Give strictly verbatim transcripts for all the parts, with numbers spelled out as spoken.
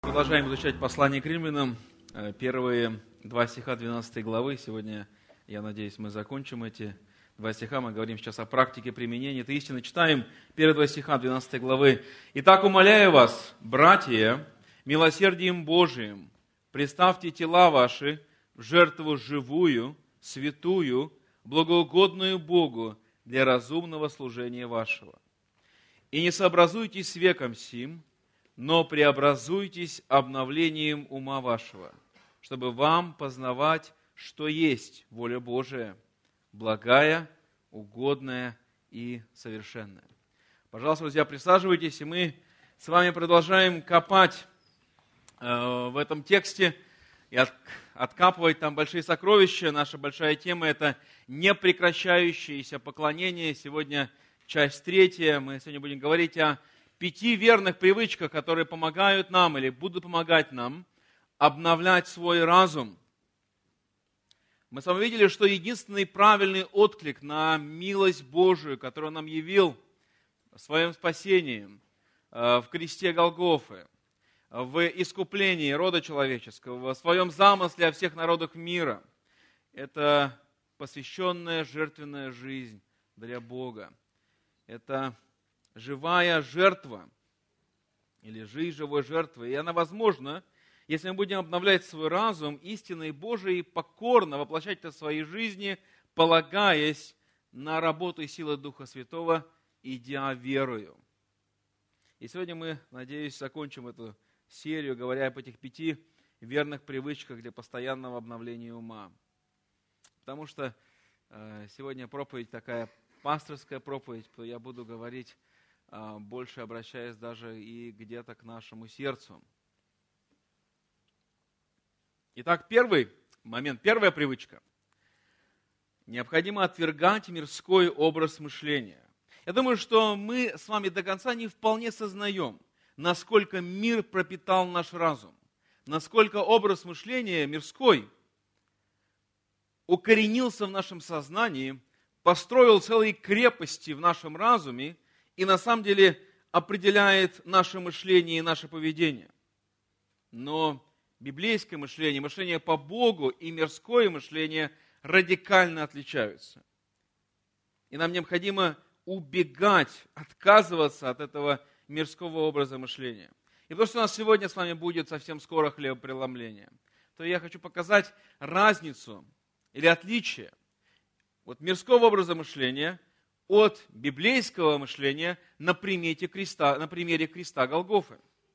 Продолжаем изучать послание к римлянам, первые два стиха двенадцатой главы. Сегодня, я надеюсь, мы закончим эти два стиха. Мы говорим сейчас о практике применения этой истины. Читаем первые два стиха двенадцатой главы. «Итак, умоляю вас, братья, милосердием Божиим, представьте тела ваши в жертву живую, святую, благоугодную Богу для разумного служения вашего. И не сообразуйтесь с веком сим, но преобразуйтесь обновлением ума вашего, чтобы вам познавать, что есть воля Божия, благая, угодная и совершенная». Пожалуйста, друзья, присаживайтесь, и мы с вами продолжаем копать э, в этом тексте и от, откапывать там большие сокровища. Наша большая тема – это непрекращающееся поклонение. Сегодня часть третья. Мы сегодня будем говорить о пяти верных привычках, которые помогают нам или будут помогать нам обновлять свой разум. Мы с вами видели, что единственный правильный отклик на милость Божию, которую Он нам явил в своем спасении, в кресте Голгофы, в искуплении рода человеческого, в своем замысле о всех народах мира, это посвященная жертвенная жизнь для Бога. Это живая жертва, или жизнь живой жертвы. И она возможна, если мы будем обновлять свой разум истиной Божией, покорно воплощать это в своей жизни, полагаясь на работу и силы Духа Святого, идя верою. И сегодня мы, надеюсь, закончим эту серию, говоря об этих пяти верных привычках для постоянного обновления ума. Потому что э, сегодня проповедь такая пасторская проповедь, то я буду говорить больше обращаясь даже и где-то к нашему сердцу. Итак, первый момент, первая привычка. Необходимо отвергать мирской образ мышления. Я думаю, что мы с вами до конца не вполне сознаем, насколько мир пропитал наш разум, насколько образ мышления мирской укоренился в нашем сознании, построил целые крепости в нашем разуме, и на самом деле определяет наше мышление и наше поведение. Но библейское мышление, мышление по Богу и мирское мышление радикально отличаются. И нам необходимо убегать, отказываться от этого мирского образа мышления. И потому что у нас сегодня с вами будет совсем скоро хлебопреломление, то я хочу показать разницу или отличие от мирского образа мышления от библейского мышления на примере креста, на примере креста Голгофы.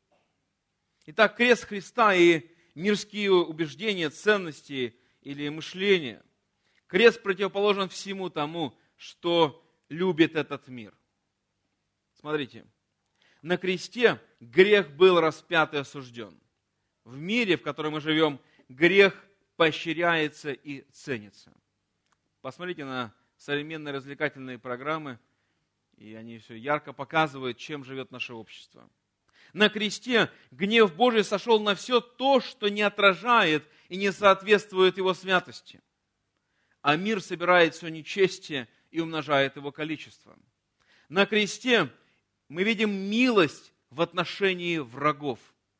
Итак, крест Христа и мирские убеждения, ценности или мышления. Крест противоположен всему тому, что любит этот мир. Смотрите, на кресте грех был распят и осужден. В мире, в котором мы живем, грех поощряется и ценится. Посмотрите на современные развлекательные программы, и они все ярко показывают, чем живет наше общество. На кресте гнев Божий сошел на все то, что не отражает и не соответствует Его святости. А мир собирает все нечестие и умножает его количество. На кресте мы видим милость в отношении врагов,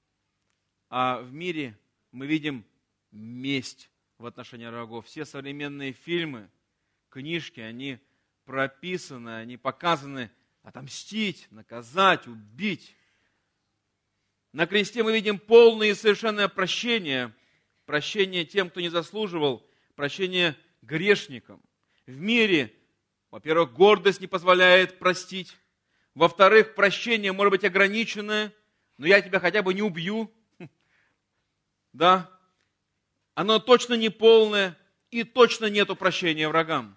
а в мире мы видим месть в отношении врагов. Все современные фильмы, книжки, они прописаны, они показаны отомстить, наказать, убить. На кресте мы видим полное и совершенное прощение, прощение тем, кто не заслуживал, прощение грешникам. В мире, во-первых, гордость не позволяет простить, во-вторых, прощение может быть ограниченное, но я тебя хотя бы не убью, да, оно точно не полное, и точно нету прощения врагам.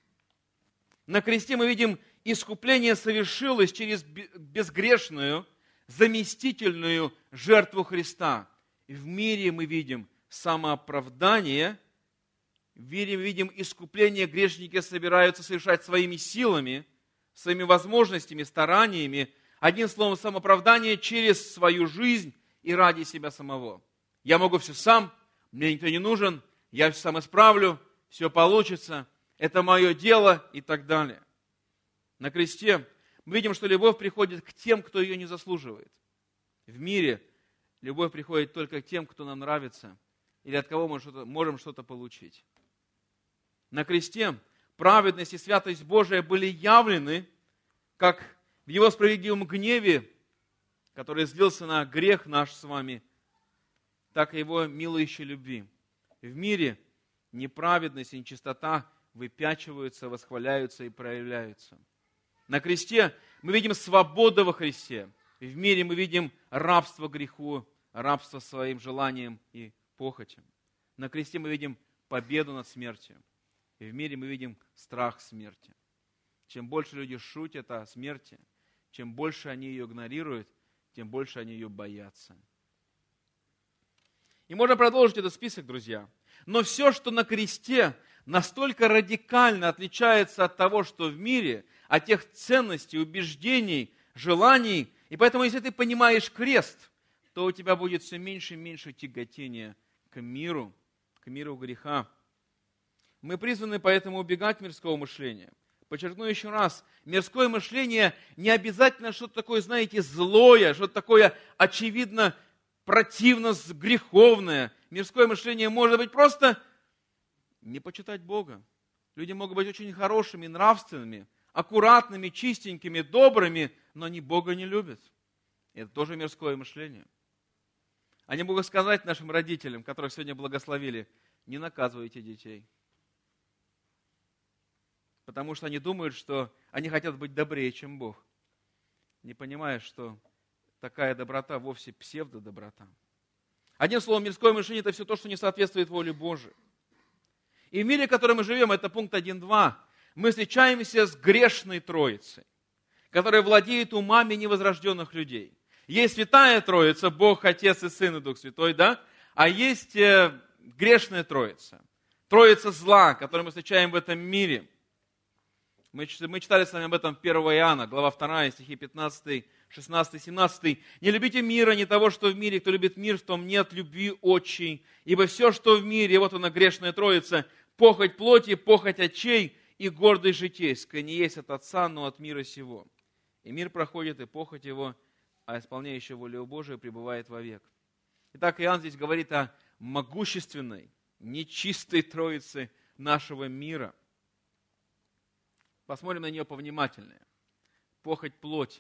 На кресте мы видим, искупление совершилось через безгрешную, заместительную жертву Христа. И в мире мы видим самооправдание, в мире мы видим искупление, грешники собираются совершать своими силами, своими возможностями, стараниями, одним словом, самооправдание через свою жизнь и ради себя самого. Я могу все сам, мне никто не нужен, я все сам исправлю, все получится, это мое дело и так далее. На кресте мы видим, что любовь приходит к тем, кто ее не заслуживает. В мире Любовь приходит только к тем, кто нам нравится, или от кого мы что-то, можем что-то получить. На кресте праведность и святость Божия были явлены, как в Его справедливом гневе, который злился на грех наш с вами, так и Его милующей любви. В мире неправедность и нечистота выпячиваются, восхваляются и проявляются. На кресте мы видим свободу во Христе. В мире мы видим рабство греху, рабство своим желаниям и похотям. На кресте мы видим победу над смертью. И в мире мы видим страх смерти. Чем больше люди шутят о смерти, чем больше они ее игнорируют, тем больше они ее боятся. И можно продолжить этот список, друзья. Но все, что на кресте, настолько радикально отличается от того, что в мире, от тех ценностей, убеждений, желаний. И поэтому, если ты понимаешь крест, то у тебя будет все меньше и меньше тяготения к миру, к миру греха. Мы призваны поэтому убегать мирского мышления. Подчеркну еще раз, мирское мышление не обязательно что-то такое, знаете, злое, что-то такое очевидно противно, греховное. Мирское мышление может быть просто не почитать Бога. Люди могут быть очень хорошими, нравственными, аккуратными, чистенькими, добрыми, но они Бога не любят. Это тоже мирское мышление. Они могут сказать нашим родителям, которых сегодня благословили, не наказывайте детей. Потому что они думают, что они хотят быть добрее, чем Бог. Не понимая, что такая доброта вовсе псевдодоброта. Одним словом, мирское мышление – это все то, что не соответствует воле Божией. И в мире, в котором мы живем, это пункт один-два, мы встречаемся с грешной троицей, которая владеет умами невозрожденных людей. Есть святая троица, Бог, Отец и Сын и Дух Святой, да? А есть э, грешная троица. Троица зла, которую мы встречаем в этом мире. Мы, мы читали с вами об этом первого Иоанна, глава вторая, стихи пятнадцатый, шестнадцатый, семнадцатый. «Не любите мира, не того, что в мире. Кто любит мир, в том нет любви отчей. Ибо все, что в мире, вот она, грешная троица, похоть плоти, похоть очей и гордость житейская, не есть от Отца, но от мира сего. И мир проходит, и похоть его, а исполняющий волю Божию пребывает вовек». Итак, Иоанн здесь говорит о могущественной, нечистой троице нашего мира. Посмотрим на нее повнимательнее. Похоть плоти.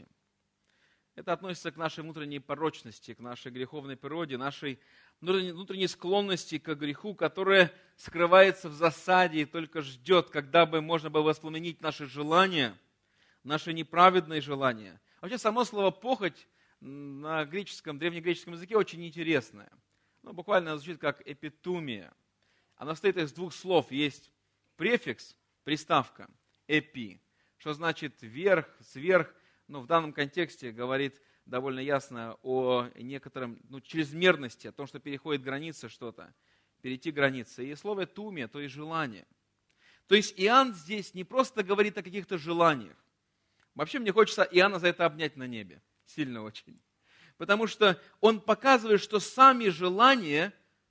Это относится к нашей внутренней порочности, к нашей греховной природе, нашей внутренней склонности к греху, которая скрывается в засаде и только ждет, когда бы можно было воспламенить наши желания, наши неправедные желания. Вообще, само слово «похоть» на греческом, древнегреческом языке очень интересное. Ну, буквально звучит как эпитумия. Оно состоит из двух слов. Есть префикс, приставка, эпи, что значит вверх, сверх. Но в данном контексте говорит довольно ясно о некотором, ну, чрезмерности, о том, что переходит границы что-то, перейти границы. И слово тумия, то есть желание. То есть Иоанн здесь не просто говорит о каких-то желаниях. Вообще мне хочется Иоанна за это обнять на небе. Сильно очень. Потому что он показывает, что сами желания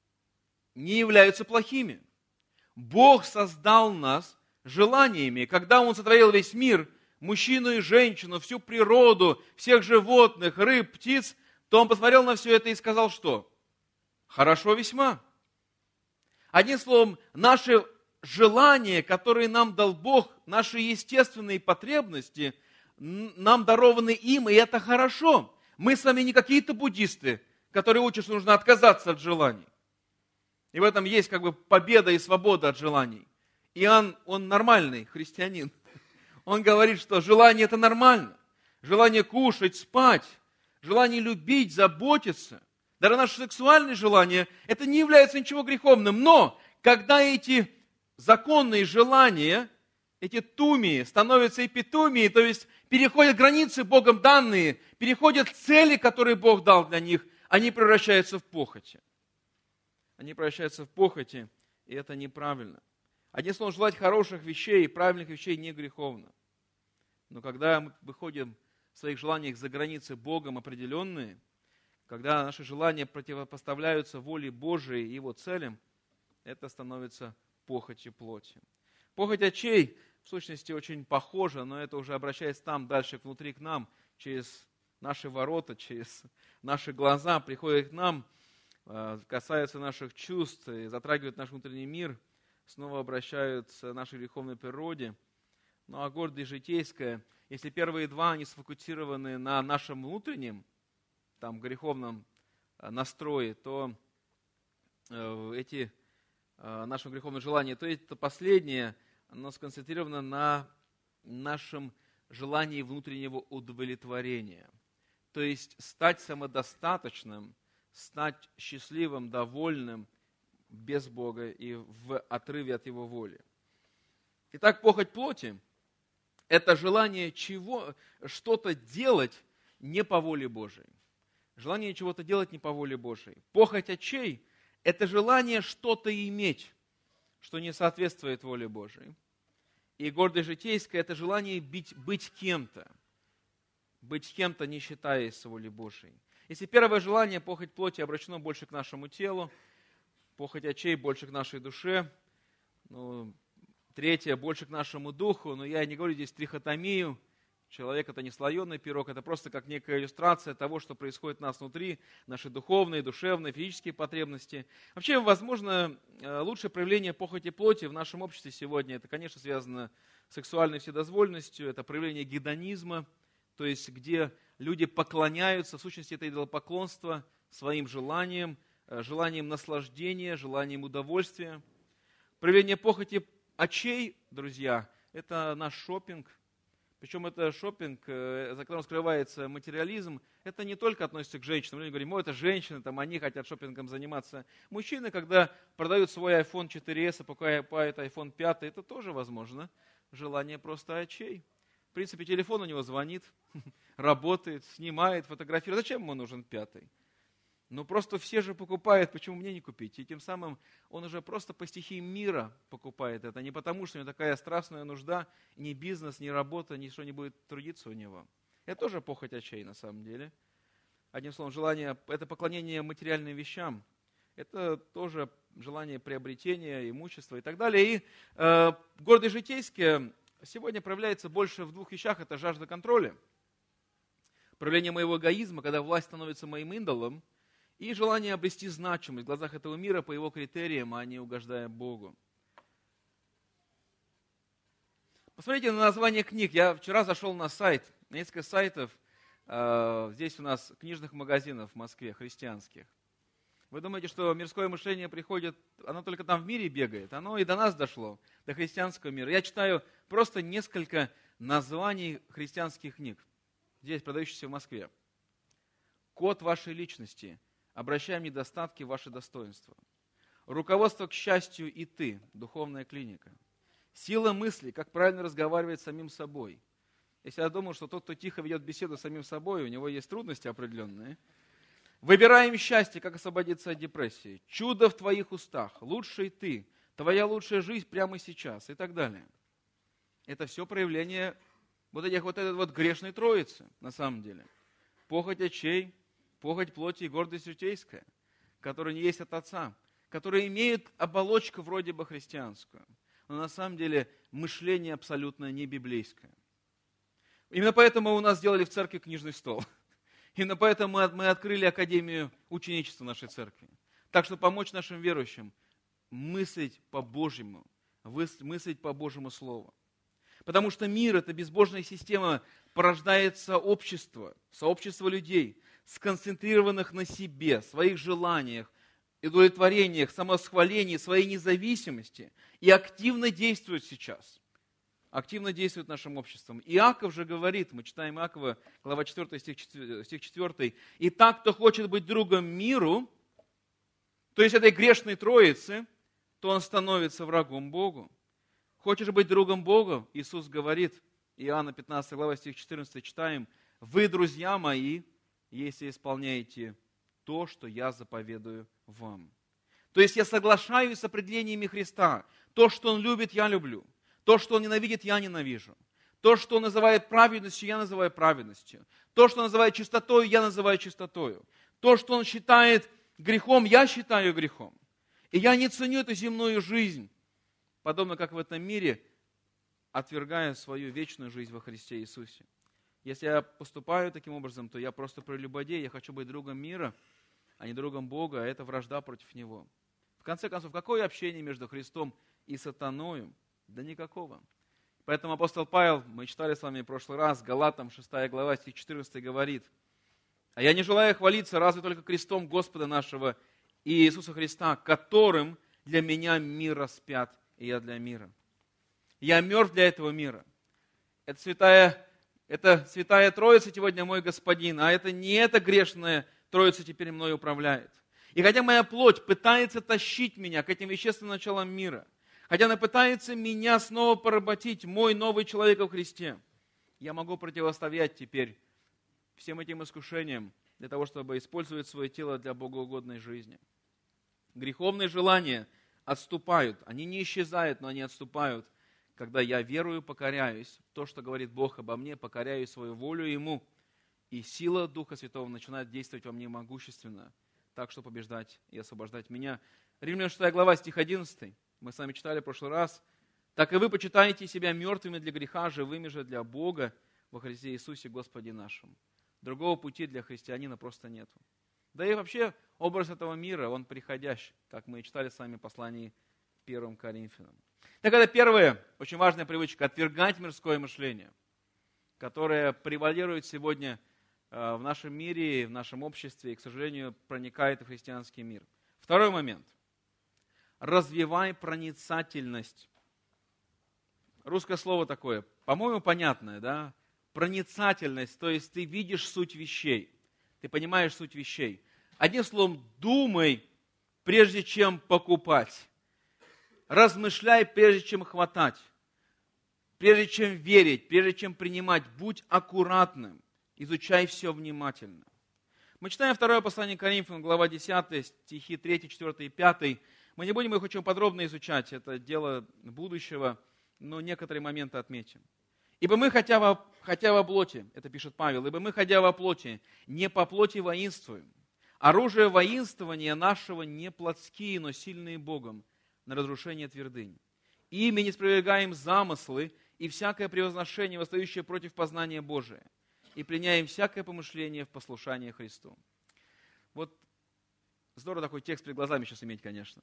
не являются плохими. Бог создал нас желаниями. Когда Он сотворил весь мир, мужчину и женщину, всю природу, всех животных, рыб, птиц, то Он посмотрел на все это и сказал, что? Хорошо весьма. Одним словом, наши желания, которые нам дал Бог, наши естественные потребности, нам дарованы им, и это хорошо. Мы с вами не какие-то буддисты, которые учат, что нужно отказаться от желаний. И в этом есть как бы победа и свобода от желаний. Иоанн, он нормальный христианин. Он говорит, что желание это нормально. Желание кушать, спать, желание любить, заботиться. Даже наши сексуальные желания, это не является ничего греховным. Но, когда эти законные желания, эти тумии становятся эпитумией, то есть переходят границы Богом данные, переходят цели, которые Бог дал для них, они превращаются в похоти. Они превращаются в похоти, и это неправильно. Одним словом, желать хороших вещей, правильных вещей не греховно. Но когда мы выходим в своих желаниях за границы Богом определенные, когда наши желания противопоставляются воле Божией и Его целям, это становится похотью плоти. Похоть очей, в сущности, очень похожа, но это уже обращается там дальше, внутри к нам, через наши ворота, через наши глаза приходят к нам, касаются наших чувств и затрагивают наш внутренний мир, снова обращаются к нашей греховной природе. Ну а гордость житейская, если первые два, они сфокусированы на нашем внутреннем, там, греховном настрое, то э, эти э, наши греховные желания, то это последнее, оно сконцентрировано на нашем желании внутреннего удовлетворения. То есть стать самодостаточным, стать счастливым, довольным без Бога и в отрыве от Его воли. Итак, похоть плоти – это желание чего, что-то делать не по воле Божией. Желание чего-то делать не по воле Божией. Похоть очей – это желание что-то иметь, что не соответствует воле Божией. И гордость житейская – это желание быть, быть кем-то. Быть кем-то, не считаясь волей Божией. Если первое желание, похоть плоти, обращено больше к нашему телу, похоть очей больше к нашей душе, ну, третье больше к нашему духу, но я не говорю здесь трихотомию. Человек – это не слоеный пирог, это просто как некая иллюстрация того, что происходит у нас внутри, наши духовные, душевные, физические потребности. Вообще, возможно, лучшее проявление похоти плоти в нашем обществе сегодня, это, конечно, связано с сексуальной вседозволенностью, это проявление гедонизма, то есть где люди поклоняются, в сущности, это идолопоклонство своим желаниям, желанием наслаждения, желанием удовольствия. Проявление похоти очей, друзья, это наш шопинг. Причем это шопинг, за которым скрывается материализм, это не только относится к женщинам. Люди говорят, о, это женщины, там, они хотят шопингом заниматься. Мужчины, когда продают свой айфон четыре эс, покупают айфон пять, это тоже возможно. Желание просто очей. В принципе, телефон у него звонит, работает, снимает, фотографирует. Зачем ему нужен пятый? Ну, просто все же покупают, почему мне не купить? И тем самым он уже просто по стихии мира покупает это, не потому, что у него такая страстная нужда, ни бизнес, ни работа, ничто не будет трудиться у него. Это тоже похоть очей, на самом деле. Одним словом, желание, это поклонение материальным вещам, это тоже желание приобретения, имущества и так далее. И э, гордость житейская сегодня проявляется больше в двух вещах, это жажда контроля, проявление моего эгоизма, когда власть становится моим идолом, и желание обрести значимость в глазах этого мира по его критериям, а не угождая Богу. Посмотрите на название книг. Я вчера зашел на сайт, на несколько сайтов, э, здесь у нас книжных магазинов в Москве, христианских. Вы думаете, что мирское мышление приходит, оно только там в мире бегает? Оно и до нас дошло, до христианского мира. Я читаю просто несколько названий христианских книг, здесь продающихся в Москве. Код вашей личности. Обращаем недостатки в ваши достоинства. Руководство к счастью и ты. Духовная клиника. Сила мысли. Как правильно разговаривать с самим собой. Если я думал, что тот, кто тихо ведет беседу с самим собой, у него есть трудности определенные. Выбираем счастье. Как освободиться от депрессии. Чудо в твоих устах. Лучший ты. Твоя лучшая жизнь прямо сейчас. И так далее. Это все проявление вот этих вот этой вот грешной троицы, на самом деле. Похоть очей, похоть плоти и гордость житейская, которая не есть от Отца, которые имеют оболочку вроде бы христианскую, но на самом деле мышление абсолютно не библейское. Именно поэтому у нас сделали в церкви книжный стол. Именно поэтому мы открыли Академию ученичества нашей церкви. Так что помочь нашим верующим мыслить по-божьему, мыслить по Божьему Слову. Потому что мир, эта безбожная система, порождает сообщество, сообщество людей, сконцентрированных на себе, своих желаниях, удовлетворениях, самосхвалении, своей независимости и активно действует сейчас. Активно действует нашим обществом. Иаков же говорит, мы читаем Иакова, глава четыре, стих четыре, «И так, кто хочет быть другом миру, то есть этой грешной троицы, то он становится врагом Богу». Хочешь быть другом Бога? Иисус говорит, Иоанна пятнадцатая глава, стих четырнадцатый, читаем, «Вы, друзья мои, если исполняете то, что я заповедую вам». То есть я соглашаюсь с определениями Христа. То, что Он любит, я люблю. То, что Он ненавидит, я ненавижу. То, что Он называет праведностью, я называю праведностью. То, что Он называет чистотою, я называю чистотою. То, что Он считает грехом, я считаю грехом. И я не ценю эту земную жизнь, подобно как в этом мире, отвергая свою вечную жизнь во Христе Иисусе. Если я поступаю таким образом, то я просто прелюбодей, я хочу быть другом мира, а не другом Бога, а это вражда против Него. В конце концов, какое общение между Христом и сатаною? Да никакого. Поэтому апостол Павел, мы читали с вами в прошлый раз, Галатам шестая глава, стих четырнадцатый говорит: «А я не желаю хвалиться разве только крестом Господа нашего Иисуса Христа, которым для меня мир распят, и я для мира». Я мертв для этого мира. Это святая, это святая Троица сегодня мой Господин, а это не эта грешная Троица теперь мной управляет. И хотя моя плоть пытается тащить меня к этим вещественным началам мира, хотя она пытается меня снова поработить, мой новый человек во Христе, я могу противостоять теперь всем этим искушениям для того, чтобы использовать свое тело для богоугодной жизни. Греховные желания отступают, они не исчезают, но они отступают, когда я верую, покоряюсь в то, что говорит Бог обо мне, покоряю свою волю Ему, и сила Духа Святого начинает действовать во мне могущественно, так что побеждать и освобождать меня. Римлянам шестая глава, стих одиннадцатый. Мы с вами читали в прошлый раз. «Так и вы почитаете себя мертвыми для греха, живыми же для Бога во Христе Иисусе Господе нашему». Другого пути для христианина просто нету. Да и вообще образ этого мира, он приходящий, как мы читали с вами в послании первым Коринфянам. Так это первая очень важная привычка – отвергать мирское мышление, которое превалирует сегодня в нашем мире, в нашем обществе и, к сожалению, проникает в христианский мир. Второй момент. Развивай проницательность. Русское слово такое, по-моему, понятное, да? Проницательность, то есть ты видишь суть вещей, ты понимаешь суть вещей. Одним словом, думай, прежде чем покупать. Размышляй, прежде чем хватать. Прежде чем верить, прежде чем принимать, будь аккуратным. Изучай все внимательно. Мы читаем второе послание Коринфянам, глава десятая, стихи третий, четвёртый и пятый. Мы не будем их очень подробно изучать, это дело будущего, но некоторые моменты отметим. «Ибо мы, хотя во, хотя во плоти», это пишет Павел, «ибо мы, хотя во плоти, не по плоти воинствуем. Оружие воинствования нашего не плотские, но сильные Богом на разрушение твердынь. Ими не спровергаем замыслы и всякое превозношение, восстающее против познания Божия, и пленяем всякое помышление в послушание Христу». Вот здорово такой текст перед глазами сейчас иметь, конечно.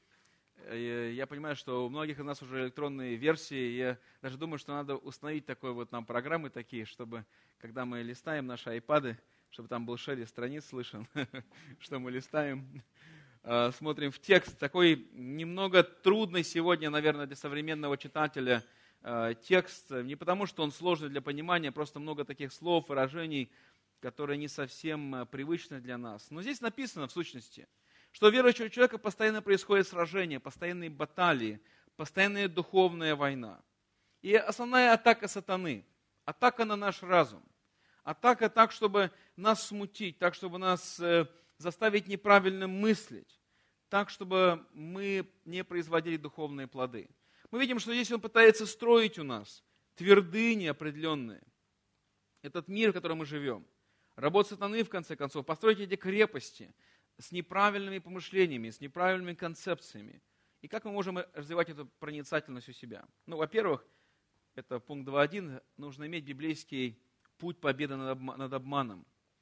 Я понимаю, что у многих из нас уже электронные версии. Я даже думаю, что надо установить такой вот нам программы такие, чтобы, когда мы листаем наши айпады, чтобы там был шелест страниц слышен, что мы листаем, смотрим в текст. Такой немного трудный сегодня, наверное, для современного читателя текст. Не потому, что он сложный для понимания, просто много таких слов, выражений, которые не совсем привычны для нас. Но здесь написано, в сущности, что у верующего человека постоянно происходят сражения, постоянные баталии, постоянная духовная война. И основная атака сатаны, атака на наш разум, атака так, чтобы нас смутить, так, чтобы нас заставить неправильно мыслить, так, чтобы мы не производили духовные плоды. Мы видим, что здесь он пытается строить у нас твердыни определенные. Этот мир, в котором мы живем. Работа сатаны, в конце концов, построить эти крепости с неправильными помышлениями, с неправильными концепциями. И как мы можем развивать эту проницательность у себя? Ну, во-первых, это пункт два точка один, нужно иметь библейский путь победы над обманом.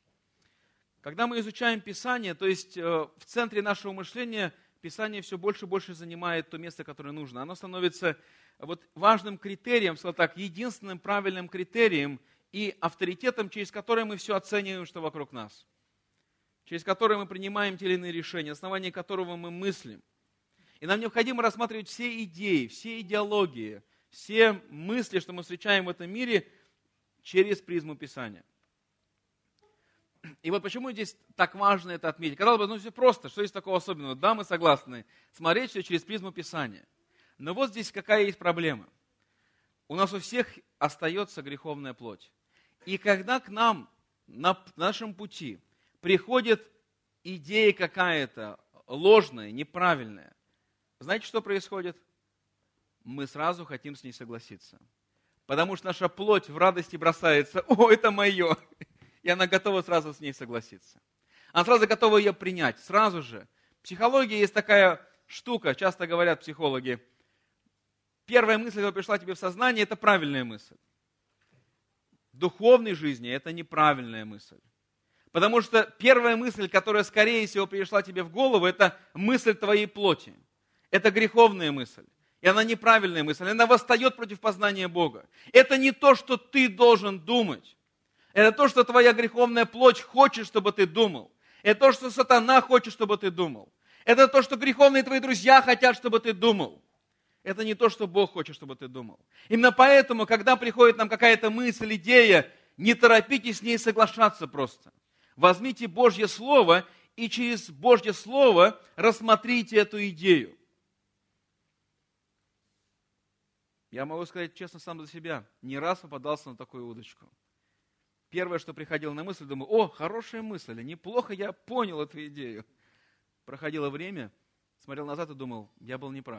Когда мы изучаем Писание, то есть в центре нашего мышления Писание все больше и больше занимает то место, которое нужно. Оно становится вот важным критерием, скажем так, единственным правильным критерием и авторитетом, через который мы все оцениваем, что вокруг нас. Через который мы принимаем те или иные решения, на основании которого мы мыслим. И нам необходимо рассматривать все идеи, все идеологии, все мысли, что мы встречаем в этом мире, через призму Писания. И вот почему здесь так важно это отметить. Казалось бы, ну все просто, что есть такого особенного? Да, мы согласны, смотреть все через призму Писания. Но вот здесь какая есть проблема. У нас у всех остается греховная плоть. И когда к нам на нашем пути приходит идея какая-то ложная, неправильная, знаете, что происходит? Мы сразу хотим с ней согласиться. Потому что наша плоть в радости бросается: «О, это мое!» И она готова сразу с ней согласиться. Она сразу готова ее принять, сразу же. В психологии есть такая штука, часто говорят психологи. Первая мысль, которая пришла тебе в сознание, это правильная мысль. духовной жизни это неправильная мысль. Потому что первая мысль, которая, скорее всего, пришла тебе в голову, это мысль твоей плоти. Это греховная мысль. И она неправильная мысль. Она восстает против познания Бога. Это не то, что ты должен думать. Это то, что твоя греховная плоть хочет, чтобы ты думал. Это то, что сатана хочет, чтобы ты думал. Это то, что греховные твои друзья хотят, чтобы ты думал. Это не то, что Бог хочет, чтобы ты думал. Именно поэтому, когда приходит нам какая-то мысль, идея, не торопитесь с ней соглашаться просто. Возьмите Божье Слово и через Божье Слово рассмотрите эту идею. Я могу сказать честно сам за себя, не раз попадался на такую удочку. Первое, что приходило на мысль, думаю, о, хорошая мысль, неплохо я понял эту идею. Проходило время, смотрел назад и думал, я был неправ.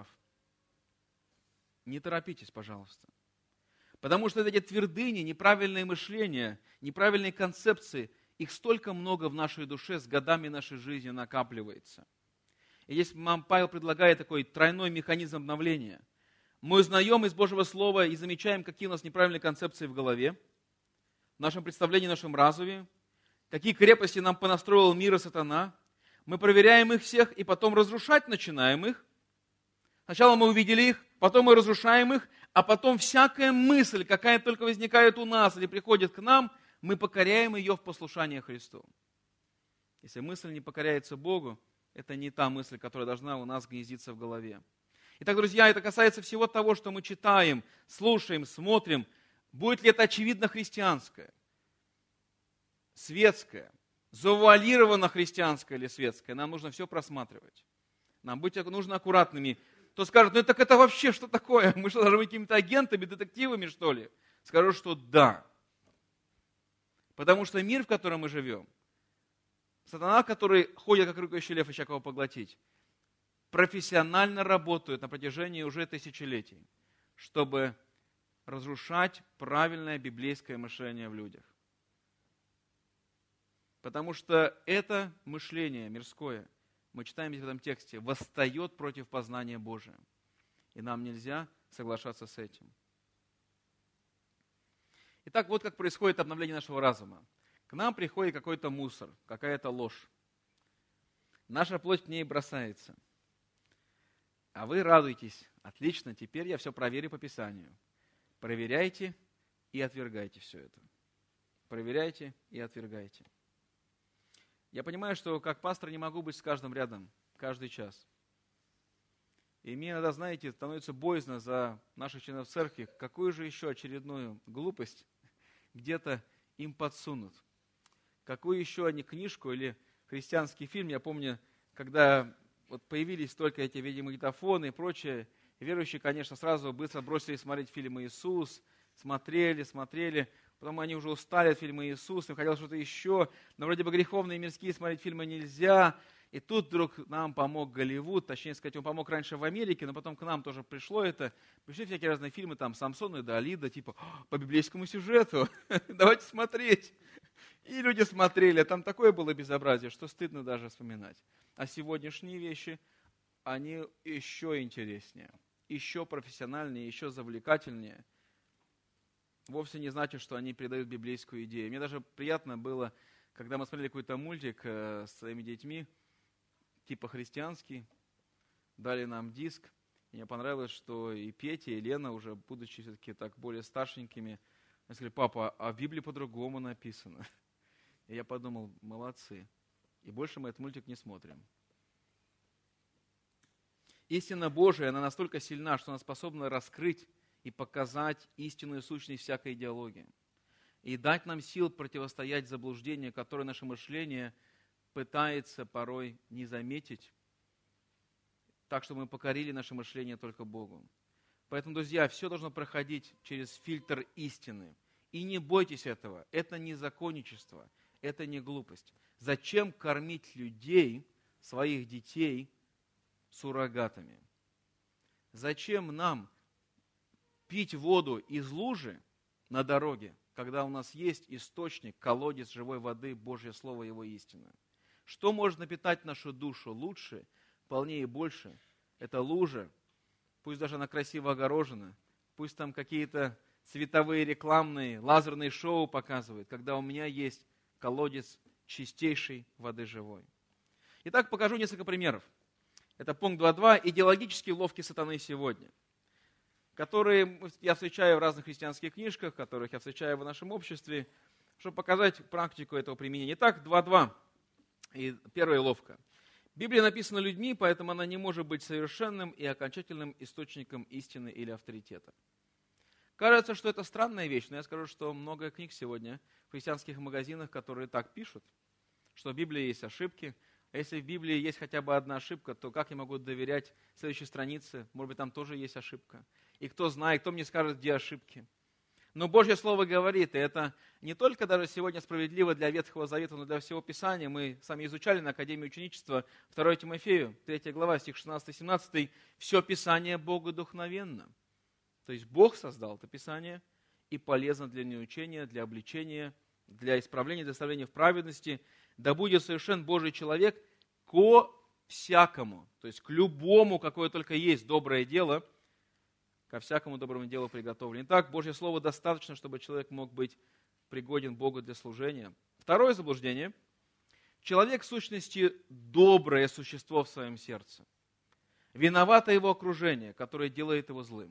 Не торопитесь, пожалуйста. Потому что эти твердыни, неправильное мышление, неправильные концепции, их столько много в нашей душе, с годами нашей жизни накапливается. И здесь нам Павел предлагает такой тройной механизм обновления. Мы узнаем из Божьего Слова и замечаем, какие у нас неправильные концепции в голове, в нашем представлении, в нашем разуме, какие крепости нам понастроил мир и сатана. Мы проверяем их всех и потом разрушать начинаем их. Сначала мы увидели их, потом мы разрушаем их, а потом всякая мысль, какая только возникает у нас или приходит к нам, мы покоряем ее в послушание Христу. Если мысль не покоряется Богу, это не та мысль, которая должна у нас гнездиться в голове. Итак, друзья, это касается всего того, что мы читаем, слушаем, смотрим. Будет ли это очевидно христианское, светское, завуалировано христианское или светское, нам нужно все просматривать. Нам быть нужно аккуратными. Кто скажет, ну так это вообще что такое? Мы что, должны быть какими-то агентами, детективами, что ли? Скажу, что да. Потому что мир, в котором мы живем, сатана, который ходит, как рыкающий лев, ища кого поглотить, профессионально работает на протяжении уже тысячелетий, чтобы разрушать правильное библейское мышление в людях. Потому что это мышление мирское, мы читаем здесь в этом тексте, восстает против познания Божия. И нам нельзя соглашаться с этим. Итак, вот как происходит обновление нашего разума. К нам приходит какой-то мусор, какая-то ложь. Наша плоть к ней бросается. А вы радуетесь. Отлично, теперь я все проверю по Писанию. Проверяйте и отвергайте все это. Проверяйте и отвергайте. Я понимаю, что как пастор не могу быть с каждым рядом, каждый час. И мне иногда, знаете, становится боязно за наших членов церкви, какую же еще очередную глупость где-то им подсунут. Какую еще они книжку или христианский фильм. Я помню, когда вот появились только эти видеомагнитофоны и прочее, верующие, конечно, сразу быстро бросили смотреть фильм «Иисус», смотрели, смотрели. Потом они уже устали от фильма «Иисус», им хотелось что-то еще. Но вроде бы греховные и мирские смотреть фильмы нельзя. И тут вдруг нам помог Голливуд, точнее сказать, он помог раньше в Америке, но потом к нам тоже пришло это. Пришли всякие разные фильмы, там Самсон и Далида, типа по библейскому сюжету, давайте смотреть. И люди смотрели, а там такое было безобразие, что стыдно даже вспоминать. А сегодняшние вещи, они еще интереснее, еще профессиональнее, еще завлекательнее. Вовсе не значит, что они передают библейскую идею. Мне даже приятно было, когда мы смотрели какой-то мультик э, с своими детьми, типа христианский, дали нам диск. И мне понравилось, что и Петя, и Лена, уже будучи все-таки так более старшенькими, они сказали, папа, а в Библии по-другому написано. И я подумал, молодцы. И больше мы этот мультик не смотрим. Истина Божия, она настолько сильна, что она способна раскрыть и показать истинную сущность всякой идеологии. И дать нам сил противостоять заблуждению, которое наше мышление пытается порой не заметить, так, чтобы мы покорили наше мышление только Богу. Поэтому, друзья, все должно проходить через фильтр истины. И не бойтесь этого. Это не законничество, это не глупость. Зачем кормить людей, своих детей, суррогатами? Зачем нам пить воду из лужи на дороге, когда у нас есть источник, колодец живой воды, Божье Слово, Его истина? Что может напитать нашу душу лучше, полнее и больше? Это лужа, пусть даже она красиво огорожена, пусть там какие-то световые рекламные, лазерные шоу показывают, когда у меня есть колодец чистейшей воды живой. Итак, покажу несколько примеров. Это пункт два точка два. Идеологические уловки сатаны сегодня, которые я встречаю в разных христианских книжках, которых я встречаю в нашем обществе, чтобы показать практику этого применения. Итак, два точка два. И первая уловка. Библия написана людьми, поэтому она не может быть совершенным и окончательным источником истины или авторитета. Кажется, что это странная вещь, но я скажу, что много книг сегодня в христианских магазинах, которые так пишут, что в Библии есть ошибки. А если в Библии есть хотя бы одна ошибка, то как я могу доверять следующей странице? Может быть, там тоже есть ошибка. И кто знает, кто мне скажет, где ошибки. Но Божье Слово говорит, и это не только даже сегодня справедливо для Ветхого Завета, но для всего Писания. Мы сами изучали на Академии ученичества второе Тимофею, третья глава, стих шестнадцатый-семнадцатый. Все Писание богодухновенно. То есть Бог создал это Писание и полезно для научения, для обличения, для исправления, для доставления в праведности. Да будет совершен Божий человек ко всякому, то есть к любому, какое только есть доброе дело, ко всякому доброму делу приготовлен. Итак, Божье Слово достаточно, чтобы человек мог быть пригоден Богу для служения. Второе заблуждение. Человек в сущности доброе существо в своем сердце. Виновато его окружение, которое делает его злым.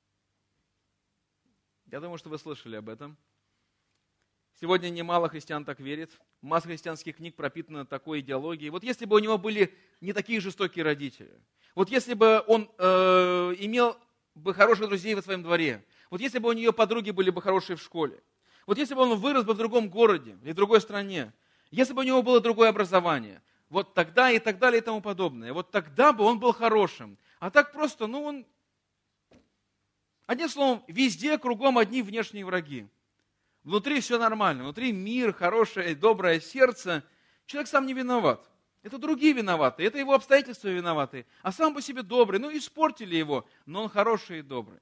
Я думаю, что вы слышали об этом. Сегодня немало христиан так верит. Масса христианских книг пропитана такой идеологией. Вот если бы у него были не такие жестокие родители, вот если бы он э, имел бы хороших друзей во своем дворе, вот если бы у нее подруги были бы хорошие в школе, вот если бы он вырос бы в другом городе или в другой стране, если бы у него было другое образование, вот тогда и так далее и тому подобное, вот тогда бы он был хорошим. А так просто, ну он... Одним словом, везде кругом одни внешние враги. Внутри все нормально, внутри мир, хорошее, доброе сердце. Человек сам не виноват. Это другие виноваты, это его обстоятельства виноваты. А сам по себе добрый, ну испортили его, но он хороший и добрый.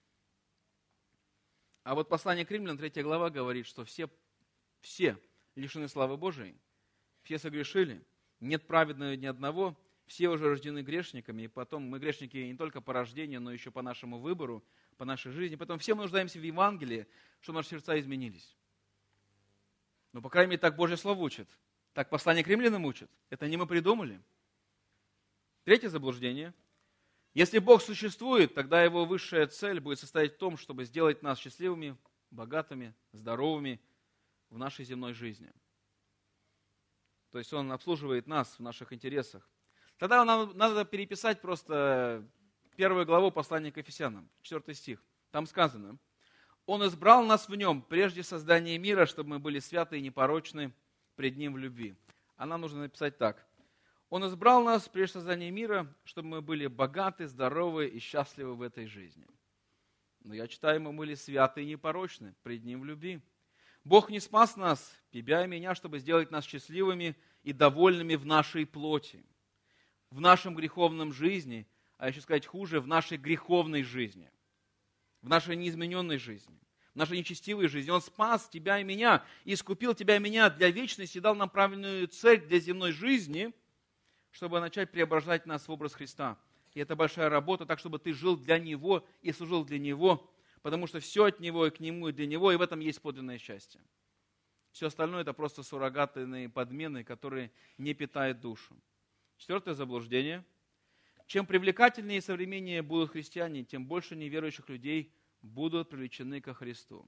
А вот послание к Римлянам, третья глава, говорит, что все, все лишены славы Божией, все согрешили, нет праведного ни одного, все уже рождены грешниками, и потом мы грешники не только по рождению, но еще по нашему выбору, по нашей жизни. Потом все мы нуждаемся в Евангелии, чтобы наши сердца изменились. Ну, по крайней мере, так Божье Слово учит. Так послание к Римлянам учит. Это не мы придумали. Третье заблуждение. Если Бог существует, тогда Его высшая цель будет состоять в том, чтобы сделать нас счастливыми, богатыми, здоровыми в нашей земной жизни. То есть Он обслуживает нас в наших интересах. Тогда нам надо переписать просто первую главу послания к Ефесянам, четвертый стих. Там сказано: «Он избрал нас в Нем прежде создания мира, чтобы мы были святы и непорочны пред Ним в любви». А нам нужно написать так: «Он избрал нас прежде создания мира, чтобы мы были богаты, здоровы и счастливы в этой жизни». Но я читаю, мы были святы и непорочны пред Ним в любви. Бог не спас нас, тебя и меня, чтобы сделать нас счастливыми и довольными в нашей плоти, в нашем греховном жизни, а еще сказать хуже, в нашей греховной жизни, в нашей неизмененной жизни, в нашей нечестивой жизни. Он спас тебя и меня, и искупил тебя и меня для вечности, и дал нам правильную цель для земной жизни, чтобы начать преображать нас в образ Христа. И это большая работа, так, чтобы ты жил для Него и служил для Него, потому что все от Него и к Нему, и для Него, и в этом есть подлинное счастье. Все остальное – это просто суррогатные подмены, которые не питают душу. Четвертое заблуждение. Чем привлекательнее и современнее будут христиане, тем больше неверующих людей будут привлечены ко Христу.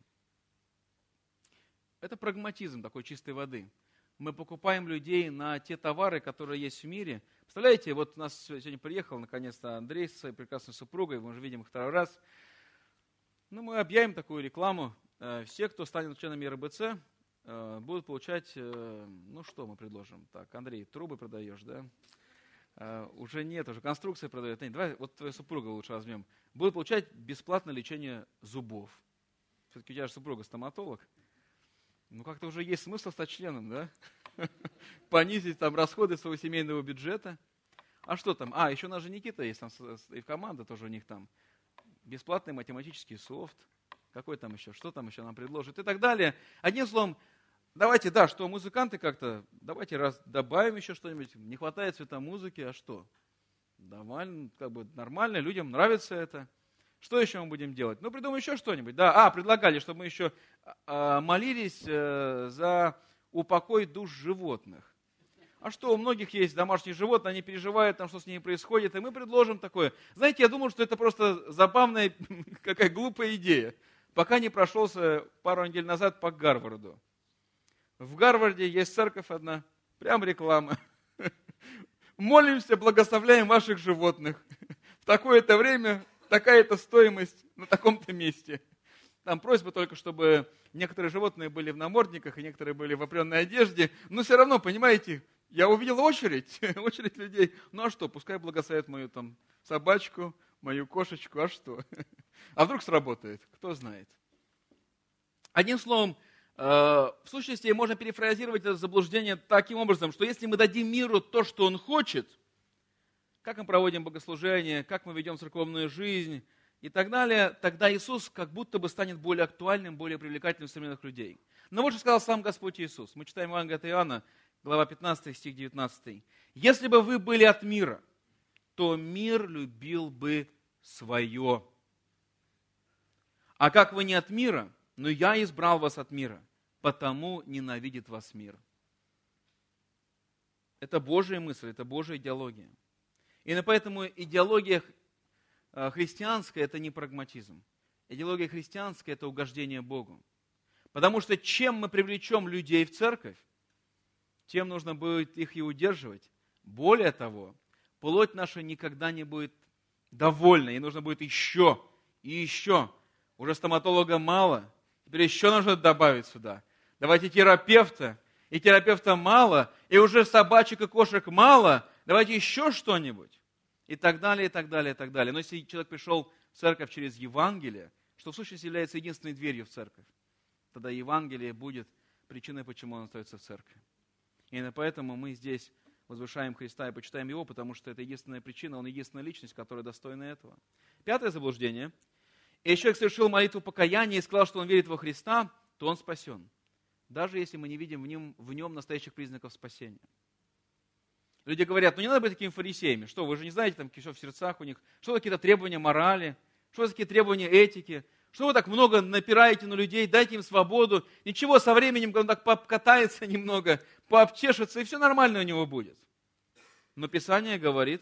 Это прагматизм такой чистой воды. Мы покупаем людей на те товары, которые есть в мире. Представляете, вот у нас сегодня приехал наконец-то Андрей со своей прекрасной супругой, мы уже видим их второй раз. Ну, мы объявим такую рекламу. Все, кто станет членами РБЦ, будут получать, ну что мы предложим? Так, Андрей, трубы продаешь, да? Uh, уже нет, уже конструкции продают. Нет, давай вот твою супругу лучше возьмем. Будут получать бесплатное лечение зубов. Все-таки у тебя же супруга стоматолог. Ну как-то уже есть смысл стать членом, да? Понизить там расходы своего семейного бюджета. А что там? А, еще у нас же Никита есть, там, и команда тоже у них там. Бесплатный математический софт. Какой там еще? Что там еще нам предложат? И так далее. Одним словом, давайте, да, что музыканты как-то, давайте раз добавим еще что-нибудь. Не хватает цвета музыки, а что? Нормально, как бы нормально, людям нравится это. Что еще мы будем делать? Ну, придумаем еще что-нибудь. Да, а, предлагали, чтобы мы еще а, молились а, за упокой душ животных. А что, у многих есть домашние животные, они переживают, там, что с ними происходит, и мы предложим такое. Знаете, я думал, что это просто забавная, какая глупая идея, пока не прошелся пару недель назад по Гарварду. В Гарварде есть церковь одна, прям реклама. Молимся, благословляем ваших животных. В такое-то время, такая-то стоимость на таком-то месте. Там просьба только, чтобы некоторые животные были в намордниках, и некоторые были в определенной одежде. Но все равно, понимаете, я увидел очередь, очередь людей. Ну а что, пускай благословят мою там собачку, мою кошечку, а что? А вдруг сработает, кто знает. Одним словом, в сущности, можно перефразировать это заблуждение таким образом, что если мы дадим миру то, что он хочет, как мы проводим богослужение, как мы ведем церковную жизнь и так далее, тогда Иисус как будто бы станет более актуальным, более привлекательным в современных людей. Но вот что сказал сам Господь Иисус. Мы читаем Евангелие от Иоанна, глава пятнадцатая, стих девятнадцатый. «Если бы вы были от мира, то мир любил бы свое. А как вы не от мира, но я избрал вас от мира, потому ненавидит вас мир». Это Божья мысль, это Божья идеология. И поэтому идеология христианская – это не прагматизм. Идеология христианская – это угождение Богу. Потому что чем мы привлечем людей в церковь, тем нужно будет их и удерживать. Более того, плоть наша никогда не будет довольна, ей нужно будет еще и еще. Уже стоматолога мало, теперь еще нужно добавить сюда. Давайте терапевта, и терапевта мало, и уже собачек и кошек мало, давайте еще что-нибудь. И так далее, и так далее, и так далее. Но если человек пришел в церковь через Евангелие, что в сущности является единственной дверью в церковь, тогда Евангелие будет причиной, почему он остается в церкви. И именно поэтому мы здесь возвышаем Христа и почитаем Его, потому что это единственная причина, Он единственная личность, которая достойна этого. Пятое заблуждение. Если человек совершил молитву покаяния и сказал, что он верит во Христа, то он спасен. Даже если мы не видим в нем, в нем настоящих признаков спасения. Люди говорят, ну не надо быть такими фарисеями. Что, вы же не знаете, там, что в сердцах у них, что какие-то требования морали, что такие требования этики, что вы так много напираете на людей, дайте им свободу. Ничего, со временем, когда он так покатается немного, пообчешется, и все нормально у него будет. Но Писание говорит,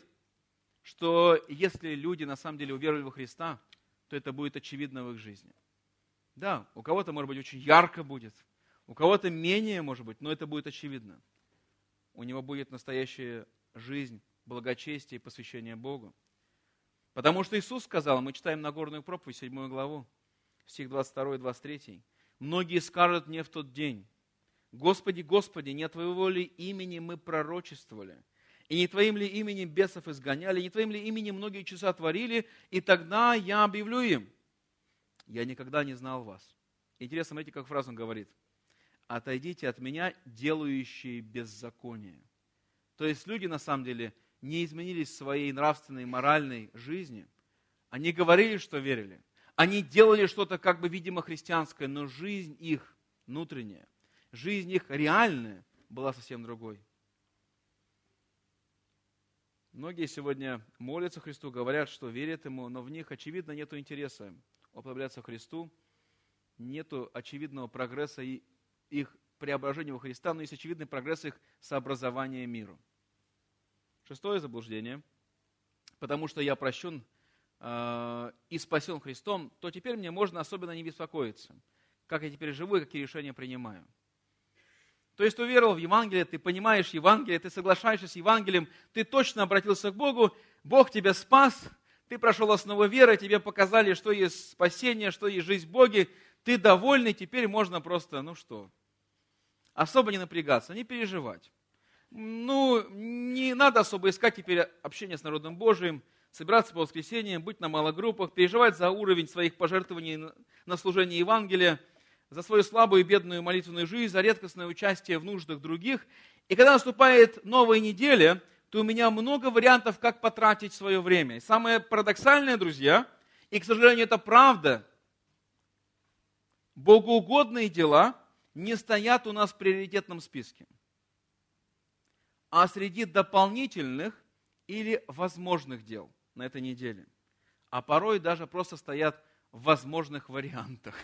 что если люди на самом деле уверовали во Христа, то это будет очевидно в их жизни. Да, у кого-то, может быть, очень ярко будет, у кого-то менее, может быть, но это будет очевидно. У него будет настоящая жизнь, благочестие и посвящение Богу. Потому что Иисус сказал, мы читаем Нагорную проповедь, седьмую главу, стих двадцать второй и двадцать третий. «Многие скажут мне в тот день, Господи, Господи, не от Твоего ли имени мы пророчествовали, и не Твоим ли именем бесов изгоняли, не Твоим ли именем многие чудеса творили, и тогда я объявлю им, я никогда не знал вас». Интересно, смотрите, как фразу он говорит. «Отойдите от меня, делающие беззаконие». То есть люди, на самом деле, не изменились в своей нравственной, моральной жизни. Они говорили, что верили. Они делали что-то, как бы, видимо, христианское, но жизнь их внутренняя, жизнь их реальная была совсем другой. Многие сегодня молятся Христу, говорят, что верят Ему, но в них, очевидно, нет интереса уподобляться Христу, нет очевидного прогресса и их преображения во Христа, но есть очевидный прогресс их сообразования миру. Шестое заблуждение. Потому что я прощен э, и спасен Христом, то теперь мне можно особенно не беспокоиться, как я теперь живу и какие решения принимаю. То есть ты уверовал в Евангелие, ты понимаешь Евангелие, ты соглашаешься с Евангелием, ты точно обратился к Богу, Бог тебя спас, ты прошел основу веры, тебе показали, что есть спасение, что есть жизнь в Боге, ты довольный, теперь можно просто, ну что, особо не напрягаться, не переживать. Ну, не надо особо искать теперь общение с народом Божиим, собираться по воскресеньям, быть на малогруппах, переживать за уровень своих пожертвований на служение Евангелия, за свою слабую и бедную молитвенную жизнь, за редкостное участие в нуждах других. И когда наступает новая неделя, то у меня много вариантов, как потратить свое время. И самое парадоксальное, друзья, и, к сожалению, это правда, богоугодные дела не стоят у нас в приоритетном списке, а среди дополнительных или возможных дел на этой неделе. а порой даже просто стоят в возможных вариантах.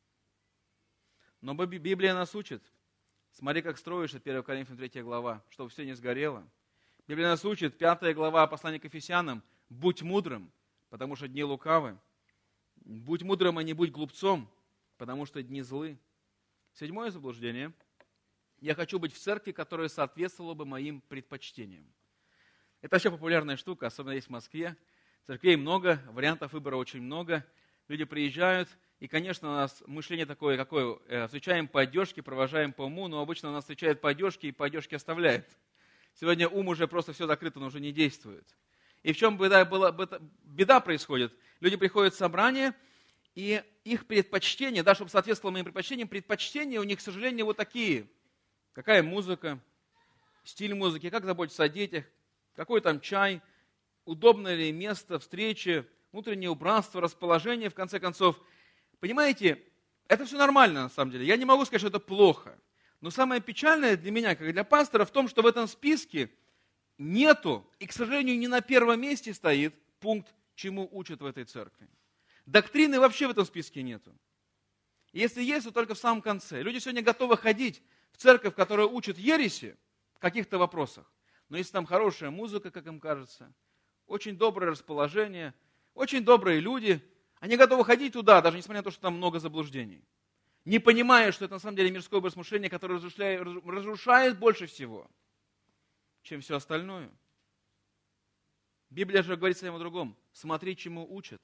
Но Библия нас учит. Смотри, как строишь, это первое Коринфянам третья глава, чтобы все не сгорело. Библия нас учит, пятая глава послания к Ефесянам, будь мудрым, потому что дни лукавы. Будь мудрым, а не будь глупцом, потому что дни злы. Седьмое заблуждение. Я хочу быть в церкви, которая соответствовала бы моим предпочтениям. Это вообще популярная штука, особенно здесь в Москве. Церквей много, вариантов выбора очень много. Люди приезжают, и, конечно, у нас мышление такое, какое, встречаем по одежке, провожаем по уму, но обычно у нас встречают по одежке и по одежке оставляют. Сегодня ум уже просто все закрыто, он уже не действует. И в чем беда, была, беда происходит? Люди приходят в собрание, и их предпочтения, да, чтобы соответствовало моим предпочтениям, предпочтения у них, к сожалению, вот такие. Какая музыка, стиль музыки, как заботиться о детях, какой там чай, удобное ли место встречи, внутреннее убранство, расположение, в конце концов. Понимаете, это все нормально на самом деле. Я не могу сказать, что это плохо. Но самое печальное для меня, как и для пастора, в том, что в этом списке нету, и, к сожалению, не на первом месте стоит пункт, чему учат в этой церкви. Доктрины вообще в этом списке нету. Если есть, то только в самом конце. Люди сегодня готовы ходить в церковь, которая учит ереси в каких-то вопросах. Но если там хорошая музыка, как им кажется, очень доброе расположение, очень добрые люди, они готовы ходить туда, даже несмотря на то, что там много заблуждений. Не понимая, что это на самом деле мирское образ мышления, которое разрушает, разрушает больше всего, чем все остальное. Библия же говорит совсем о другом. Смотри, чему учат.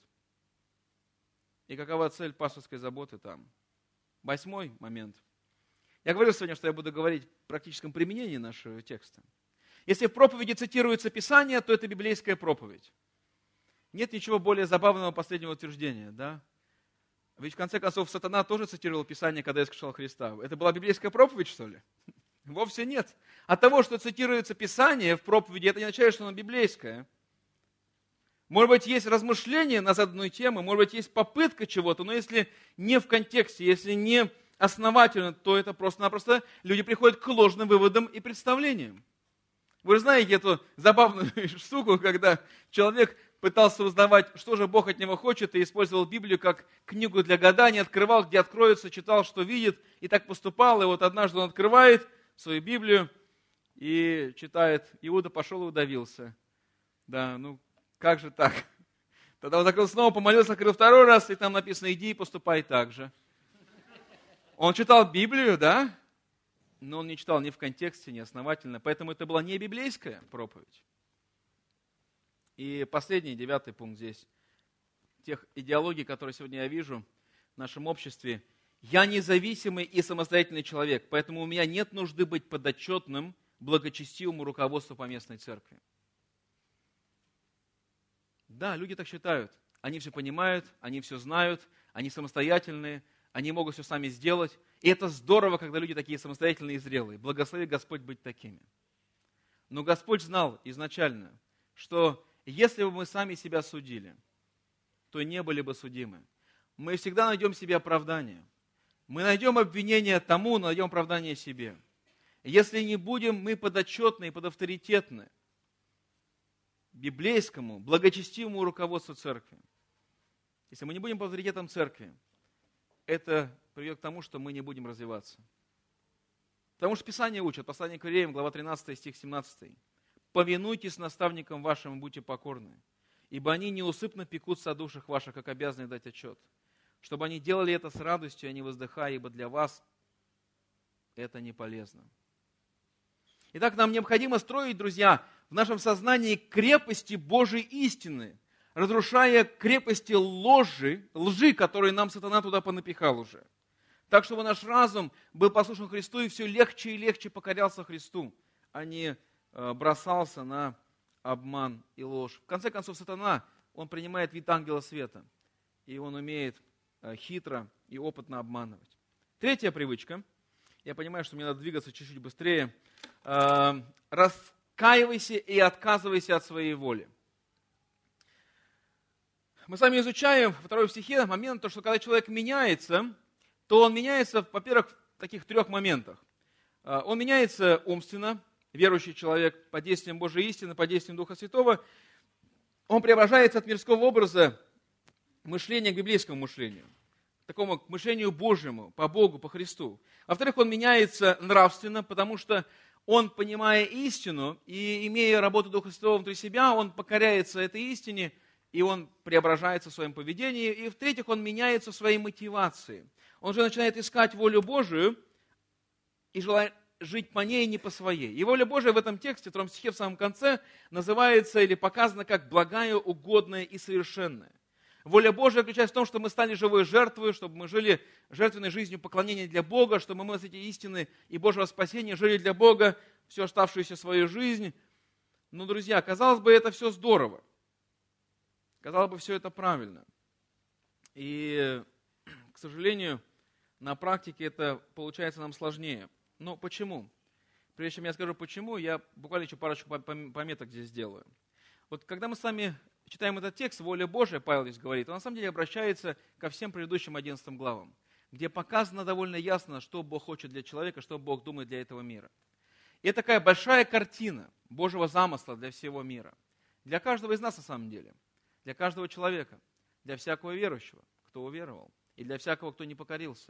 И какова цель пасторской заботы там. Восьмой момент. Я говорил сегодня, что я буду говорить в практическом применении нашего текста. Если в проповеди цитируется Писание, то это библейская проповедь. Нет ничего более забавного последнего утверждения, да? Ведь в конце концов сатана тоже цитировал Писание, когда искушал Христа. Это была библейская проповедь, что ли? Вовсе нет. От того, что цитируется Писание в проповеди, это не означает, что оно библейское. Может быть, есть размышления на заданную тему, может быть, есть попытка чего-то, но если не в контексте, если не основательно, то это просто-напросто люди приходят к ложным выводам и представлениям. Вы знаете эту забавную штуку, когда человек пытался узнавать, что же Бог от него хочет, и использовал Библию как книгу для гадания, открывал, где откроется, читал, что видит, и так поступал. И вот однажды он открывает свою Библию и читает: Иуда пошел и удавился. Да, ну как же так? Тогда он закрыл снова, помолился, открыл второй раз, и там написано: иди и поступай так же. Он читал Библию, да, но он не читал ни в контексте, ни основательно, поэтому это была не библейская проповедь. И последний, девятый пункт здесь. Тех идеологий, которые сегодня я вижу в нашем обществе. Я независимый и самостоятельный человек, поэтому у меня нет нужды быть подотчетным благочестивому руководству поместной церкви. Да, люди так считают. Они все понимают, они все знают, они самостоятельные, они могут все сами сделать. И это здорово, когда люди такие самостоятельные и зрелые. Благослови Господь быть такими. Но Господь знал изначально, что если бы мы сами себя судили, то не были бы судимы. Мы всегда найдем себе оправдание. Мы найдем обвинение тому, найдем оправдание себе. Если не будем мы подотчетны и подавторитетны библейскому, благочестивому руководству церкви, если мы не будем под авторитетом церкви, это приведет к тому, что мы не будем развиваться. Потому что Писание учит, послание к Евреям, глава тринадцатая, стих семнадцатый. «Повинуйтесь наставникам вашим и будьте покорны, ибо они неусыпно пекутся о душах ваших, как обязаны дать отчет, чтобы они делали это с радостью, а не воздыхая, ибо для вас это не полезно». Итак, нам необходимо строить, друзья, в нашем сознании крепости Божьей истины, разрушая крепости ложи, лжи, которые нам сатана туда понапихал уже. Так, чтобы наш разум был послушен Христу и все легче и легче покорялся Христу, а не бросался на обман и ложь. В конце концов, сатана, он принимает вид ангела света, и он умеет хитро и опытно обманывать. Третья привычка. Я понимаю, что мне надо двигаться чуть-чуть быстрее. Раскаивайся и отказывайся от своей воли. Мы с вами изучаем во второй стихе момент, то, что когда человек меняется, то он меняется, во-первых, в таких трех моментах. Он меняется умственно, верующий человек, под действием Божьей истины, под действием Духа Святого. Он преображается от мирского образа мышления к библейскому мышлению, к такому к мышлению Божьему, по Богу, по Христу. Во-вторых, он меняется нравственно, потому что он, понимая истину и имея работу Духа Святого внутри себя, он покоряется этой истине, и он преображается в своем поведении. И в-третьих, он меняется в своей мотивации. Он же начинает искать волю Божию и желает жить по ней, не по своей. И воля Божия в этом тексте, в втором стихе, в самом конце, называется или показана как благая, угодная и совершенная. Воля Божия заключается в том, что мы стали живой жертвой, чтобы мы жили жертвенной жизнью поклонения для Бога, чтобы мы эти истины и Божьего спасения жили для Бога всю оставшуюся свою жизнь. Но, друзья, казалось бы, это все здорово. Казалось бы, все это правильно. И, к сожалению, на практике это получается нам сложнее. Но почему? Прежде чем я скажу почему, я буквально еще парочку пометок здесь сделаю. Вот когда мы с вами читаем этот текст, воля Божия, Павел здесь говорит, он на самом деле обращается ко всем предыдущим одиннадцатым главам, где показано довольно ясно, что Бог хочет для человека, что Бог думает для этого мира. И это такая большая картина Божьего замысла для всего мира. Для каждого из нас на самом деле. Для каждого человека. Для всякого верующего, кто уверовал. И для всякого, кто не покорился.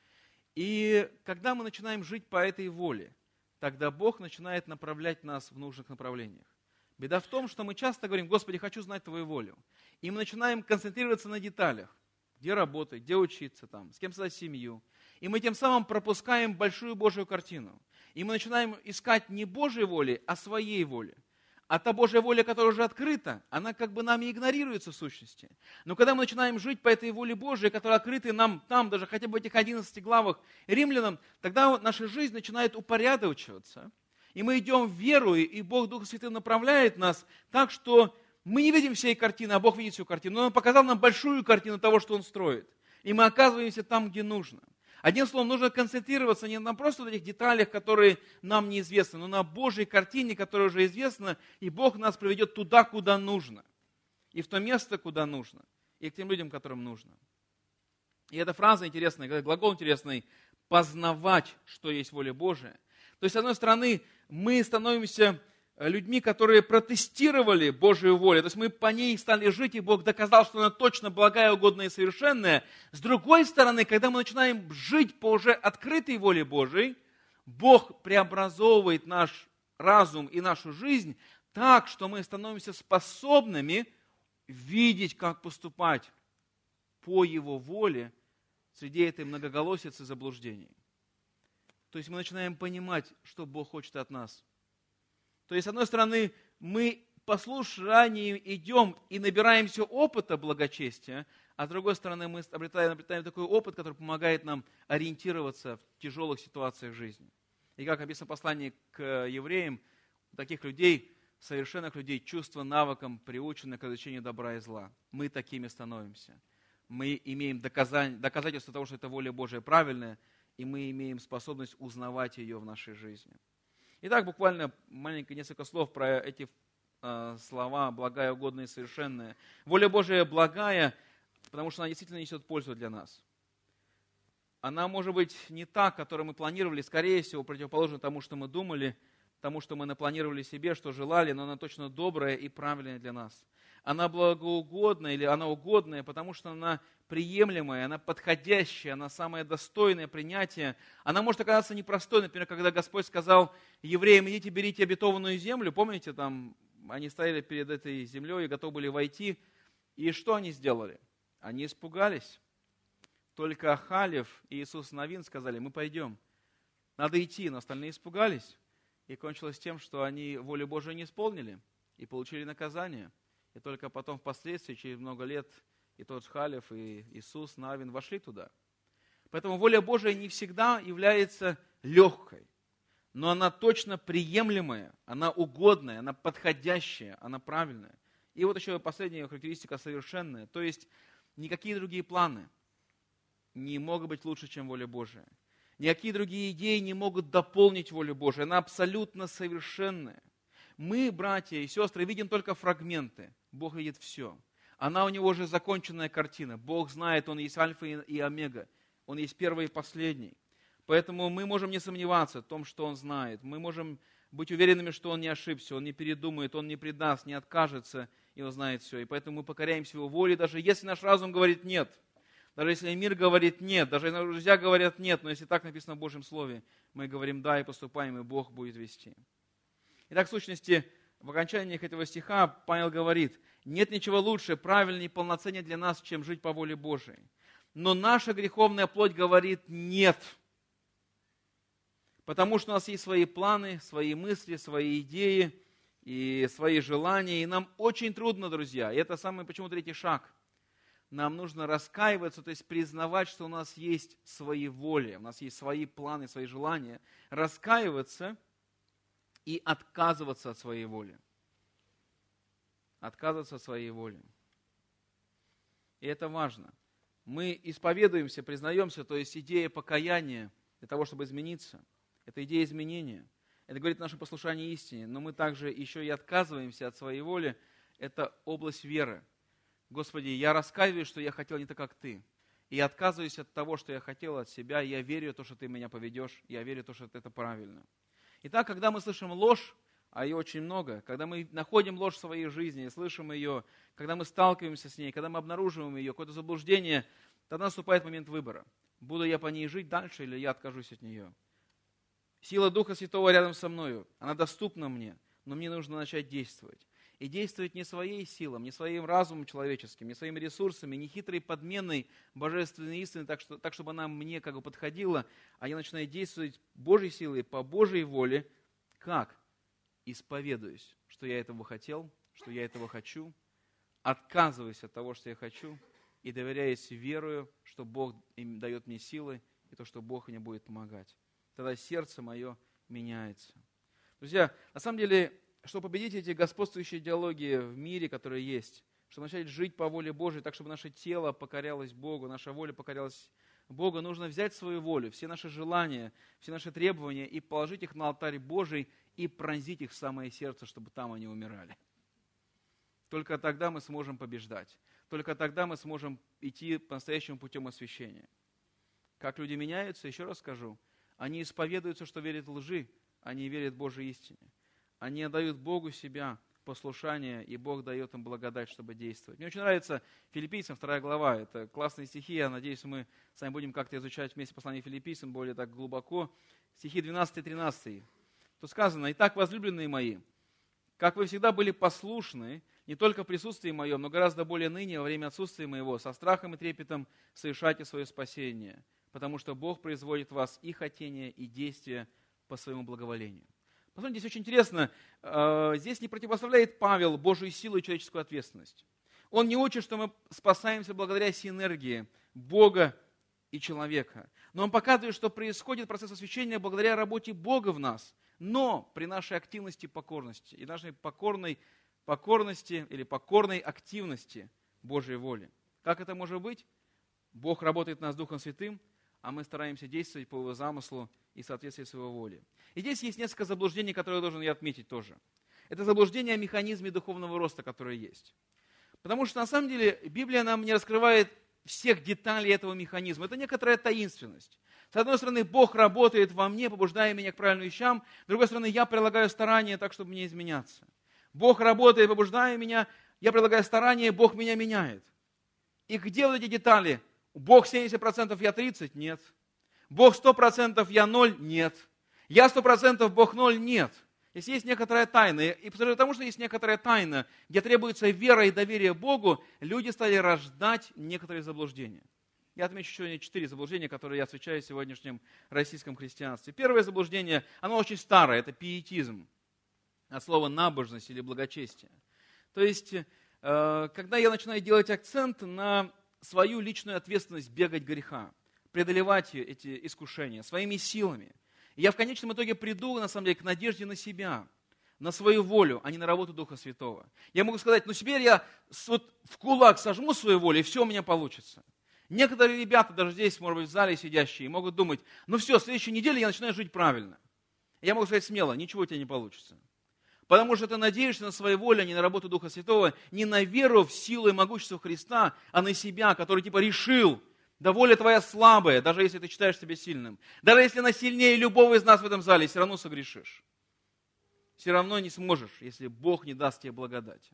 И когда мы начинаем жить по этой воле, тогда Бог начинает направлять нас в нужных направлениях. Беда в том, что мы часто говорим: Господи, хочу знать Твою волю. И мы начинаем концентрироваться на деталях. Где работать, где учиться, там, с кем создать семью. И мы тем самым пропускаем большую Божью картину. И мы начинаем искать не Божьей воли, а своей воли. А та Божья воля, которая уже открыта, она как бы нами игнорируется в сущности. Но когда мы начинаем жить по этой воле Божьей, которая открыта нам там, даже хотя бы в этих одиннадцати главах Римлянам, тогда наша жизнь начинает упорядочиваться. И мы идем в веру, и Бог Дух Святым направляет нас так, что мы не видим всей картины, а Бог видит всю картину. Но Он показал нам большую картину того, что Он строит. И мы оказываемся там, где нужно. Одним словом, нужно концентрироваться не на просто на этих деталях, которые нам неизвестны, но на Божьей картине, которая уже известна, и Бог нас приведет туда, куда нужно. И в то место, куда нужно. И к тем людям, которым нужно. И эта фраза интересная, глагол интересный – познавать, что есть воля Божия. То есть, с одной стороны, мы становимся людьми, которые протестировали Божию волю. То есть мы по ней стали жить, и Бог доказал, что она точно благая, угодная и совершенная. С другой стороны, когда мы начинаем жить по уже открытой воле Божией, Бог преобразовывает наш разум и нашу жизнь так, что мы становимся способными видеть, как поступать по Его воле среди этой многоголосицы заблуждений. То есть мы начинаем понимать, что Бог хочет от нас. То есть, с одной стороны, мы по слушанию идем и набираемся опыта благочестия, а с другой стороны, мы обретаем, обретаем такой опыт, который помогает нам ориентироваться в тяжелых ситуациях жизни. И как написано в послании к евреям, у таких людей, совершенных людей, чувство навыком приучено к изучению добра и зла. Мы такими становимся. Мы имеем доказательство того, что это воля Божия правильная, и мы имеем способность узнавать ее в нашей жизни. Итак, буквально маленькое несколько слов про эти э, слова «благая, угодная и совершенная». Воля Божия благая, потому что она действительно несет пользу для нас. Она может быть не та, которую мы планировали, скорее всего, противоположно тому, что мы думали, тому, что мы напланировали себе, что желали, но она точно добрая и правильная для нас. Она благоугодная или она угодная, потому что она приемлемая, она подходящая, она самое достойное принятие. Она может оказаться непростой, например, когда Господь сказал евреям: идите, берите обетованную землю. Помните, там они стояли перед этой землей и готовы были войти. И что они сделали? Они испугались. Только Халев и Иисус Навин сказали: мы пойдем. Надо идти, но остальные испугались. И кончилось тем, что они волю Божию не исполнили и получили наказание. И только потом, впоследствии, через много лет, и тот Халев, и Иисус, Навин вошли туда. Поэтому воля Божия не всегда является легкой, но она точно приемлемая, она угодная, она подходящая, она правильная. И вот еще последняя характеристика — совершенная. То есть никакие другие планы не могут быть лучше, чем воля Божия. Никакие другие идеи не могут дополнить волю Божию. Она абсолютно совершенная. Мы, братья и сестры, видим только фрагменты. Бог видит все. Она у него уже законченная картина. Бог знает, Он есть альфа и омега. Он есть первый и последний. Поэтому мы можем не сомневаться в том, что Он знает. Мы можем быть уверенными, что Он не ошибся, Он не передумает, Он не предаст, не откажется, и Он знает все. И поэтому мы покоряемся Его воле, даже если наш разум говорит «нет», даже если мир говорит «нет», даже если наши друзья говорят «нет», но если так написано в Божьем Слове, мы говорим «да» и поступаем, и Бог будет вести. Итак, в сущности, в окончании этого стиха Павел говорит: нет ничего лучше, правильнее и полноценнее для нас, чем жить по воле Божией. Но наша греховная плоть говорит «нет». Потому что у нас есть свои планы, свои мысли, свои идеи и свои желания. И нам очень трудно, друзья. И это самый, почему, третий шаг. Нам нужно раскаиваться, то есть признавать, что у нас есть свои воли, у нас есть свои планы, свои желания. Раскаиваться и отказываться от своей воли. Отказываться от своей воли. И это важно. Мы исповедуемся, признаемся, то есть идея покаяния для того, чтобы измениться. Это идея изменения. Это говорит о нашем послушании истине. Но мы также еще и отказываемся от своей воли. Это область веры. Господи, я раскаиваюсь, что я хотел не так, как Ты. И я отказываюсь от того, что я хотел от себя. И я верю в то, что Ты меня поведешь. Я верю в то, что это правильно. Итак, когда мы слышим ложь, а ее очень много, когда мы находим ложь в своей жизни, слышим ее, когда мы сталкиваемся с ней, когда мы обнаруживаем ее, какое-то заблуждение, тогда наступает момент выбора. Буду я по ней жить дальше или я откажусь от нее? Сила Духа Святого рядом со мною, она доступна мне, но мне нужно начать действовать. И действовать не своей силой, не своим разумом человеческим, не своими ресурсами, не хитрой подменной божественной истины, так, что, так чтобы она мне как бы подходила, а я начинаю действовать Божьей силой, по Божьей воле. Как? Исповедуюсь, что я этого хотел, что я этого хочу, отказываюсь от того, что я хочу, и доверяюсь, верую, что Бог им дает мне силы, и то, что Бог мне будет помогать. Тогда сердце мое меняется. Друзья, на самом деле, чтобы победить эти господствующие идеологии в мире, которые есть, чтобы начать жить по воле Божией, так, чтобы наше тело покорялось Богу, наша воля покорялась Богу, нужно взять свою волю, все наши желания, все наши требования и положить их на алтарь Божий и пронзить их в самое сердце, чтобы там они умирали. Только тогда мы сможем побеждать. Только тогда мы сможем идти по-настоящему путем освящения. Как люди меняются, еще раз скажу, они исповедуются, что верят в лжи, они верят в Божьей истине. Они отдают Богу себя, послушание, и Бог дает им благодать, чтобы действовать. Мне очень нравится Филиппийцам, вторая глава. Это классные стихи, я надеюсь, мы с вами будем как-то изучать вместе послание Филиппийцам более так глубоко. Стихи двенадцатый и тринадцатый. Тут сказано: «Итак, возлюбленные мои, как вы всегда были послушны, не только в присутствии моем, но гораздо более ныне, во время отсутствия моего, со страхом и трепетом совершайте свое спасение, потому что Бог производит в вас и хотение, и действия по своему благоволению». Посмотрите, здесь очень интересно, здесь не противопоставляет Павел Божию силу и человеческую ответственность. Он не учит, что мы спасаемся благодаря синергии Бога и человека. Но он показывает, что происходит процесс освящения благодаря работе Бога в нас, но при нашей активности и покорности, и нашей покорной покорности или покорной активности Божьей воли. Как это может быть? Бог работает в нас Духом Святым, а мы стараемся действовать по Его замыслу и соответствии своей воле. И здесь есть несколько заблуждений, которые я должен я отметить тоже. Это заблуждение о механизме духовного роста, который есть. Потому что на самом деле Библия нам не раскрывает всех деталей этого механизма. Это некоторая таинственность. С одной стороны, Бог работает во мне, побуждая меня к правильным вещам. С другой стороны, я прилагаю старания так, чтобы мне изменяться. Бог работает, побуждая меня, я прилагаю старания, Бог меня меняет. И где вот эти детали? Бог семьдесят процентов, я тридцать процентов? Нет. Бог сто процентов, я ноль? Нет. Я сто процентов, Бог ноль? Нет. Если есть некоторая тайна, и потому что есть некоторая тайна, где требуется вера и доверие Богу, люди стали рождать некоторые заблуждения. Я отмечу сегодня четыре заблуждения, которые я встречаю в сегодняшнем российском христианстве. Первое заблуждение, оно очень старое, это пиетизм. От слова набожность или благочестие. То есть, когда я начинаю делать акцент на свою личную ответственность бегать греха, преодолевать эти искушения своими силами, я в конечном итоге приду, на самом деле, к надежде на себя, на свою волю, а не на работу Духа Святого. Я могу сказать, ну теперь я вот в кулак сожму свою волю, и все у меня получится. Некоторые ребята, даже здесь, может быть, в зале сидящие, могут думать, ну все, в следующей неделе я начинаю жить правильно. Я могу сказать смело, ничего у тебя не получится. Потому что ты надеешься на свою волю, а не на работу Духа Святого, не на веру в силу и могущество Христа, а на себя, который типа решил, да воля твоя слабая, даже если ты считаешь себя сильным. Даже если она сильнее любого из нас в этом зале, все равно согрешишь. все равно не сможешь, если Бог не даст тебе благодати.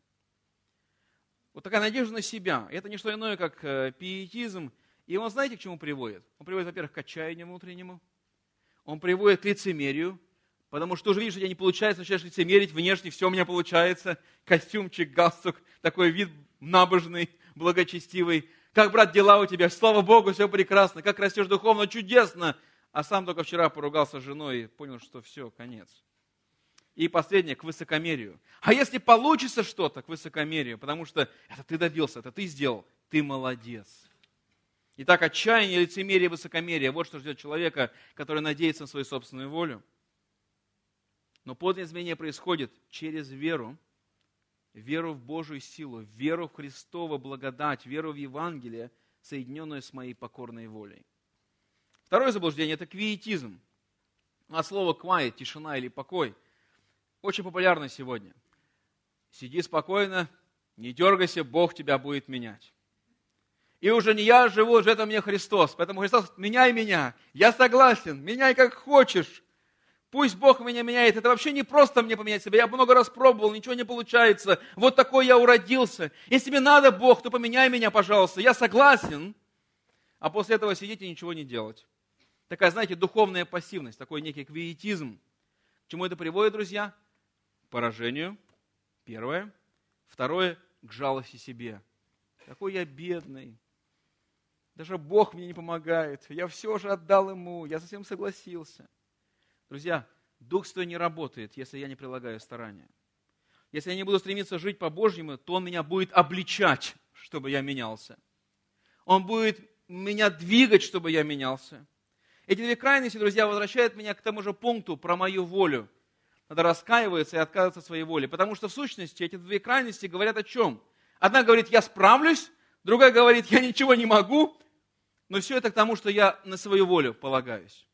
Вот такая надежда на себя. Это не что иное, как пиетизм. И он, знаете, к чему приводит? Он приводит, во-первых, к отчаянию внутреннему. Он приводит к лицемерию. Потому что уже видишь, что у тебя не получается, начинаешь лицемерить, внешне все у меня получается. Костюмчик, галстук, такой вид набожный, благочестивый. Как, брат, дела у тебя? Слава Богу, все прекрасно. Как растешь духовно? Чудесно. А сам только вчера поругался с женой и понял, что все, конец. И последнее, к высокомерию. А если получится что-то, к высокомерию, потому что это ты добился, это ты сделал, ты молодец. Итак, отчаяние, лицемерие, высокомерие, вот что ждет человека, который надеется на свою собственную волю. Но подлинное изменение происходит через веру, веру в Божию силу, веру в Христову благодать, веру в Евангелие, соединенную с моей покорной волей. Второе заблуждение – это квиетизм. От слова quiet, тишина или покой. Очень популярно сегодня. Сиди спокойно, не дергайся, Бог тебя будет менять. И уже не я живу, уже это мне Христос. Поэтому Христос, меняй меня. Я согласен, меняй как хочешь. Пусть Бог меня меняет. Это вообще не просто мне поменять себя. Я много раз пробовал, ничего не получается. Вот такой я уродился. Если тебе надо, Бог, то поменяй меня, пожалуйста. Я согласен. А после этого сидеть и ничего не делать. Такая, знаете, духовная пассивность, такой некий квиетизм. К чему это приводит, друзья? К поражению. Первое. Второе. К жалости себе. Какой я бедный. Даже Бог мне не помогает. Я все же отдал Ему. Я совсем согласился. Друзья, Дух Святой не работает, если я не прилагаю старания. Если я не буду стремиться жить по-божьему, то Он меня будет обличать, чтобы я менялся. Он будет меня двигать, чтобы я менялся. Эти две крайности, друзья, возвращают меня к тому же пункту про мою волю. Надо раскаиваться и отказываться от своей воли. Потому что в сущности эти две крайности говорят о чем? Одна говорит, я справлюсь, другая говорит, я ничего не могу. Но все это к тому, что я на свою волю полагаюсь.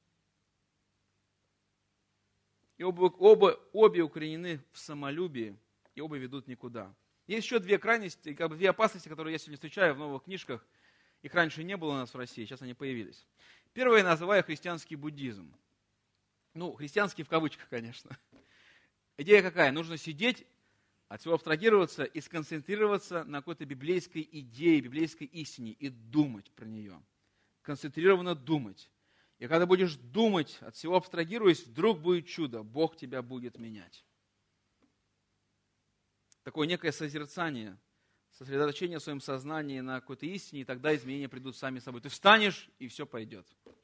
И оба, оба, обе укоренены в самолюбии, и оба ведут никуда. Есть еще две крайности, как бы две опасности, которые я сегодня встречаю в новых книжках. Их раньше не было у нас в России, сейчас они появились. Первое я называю христианский буддизм. Ну, христианский в кавычках, конечно. Идея какая? Нужно сидеть, от всего абстрагироваться и сконцентрироваться на какой-то библейской идее, библейской истине и думать про нее. Концентрированно думать. И когда будешь думать, от всего абстрагируясь, вдруг будет чудо, Бог тебя будет менять. Такое некое созерцание, сосредоточение в своем сознании на какой-то истине, и тогда изменения придут сами собой. Ты встанешь, и все пойдет.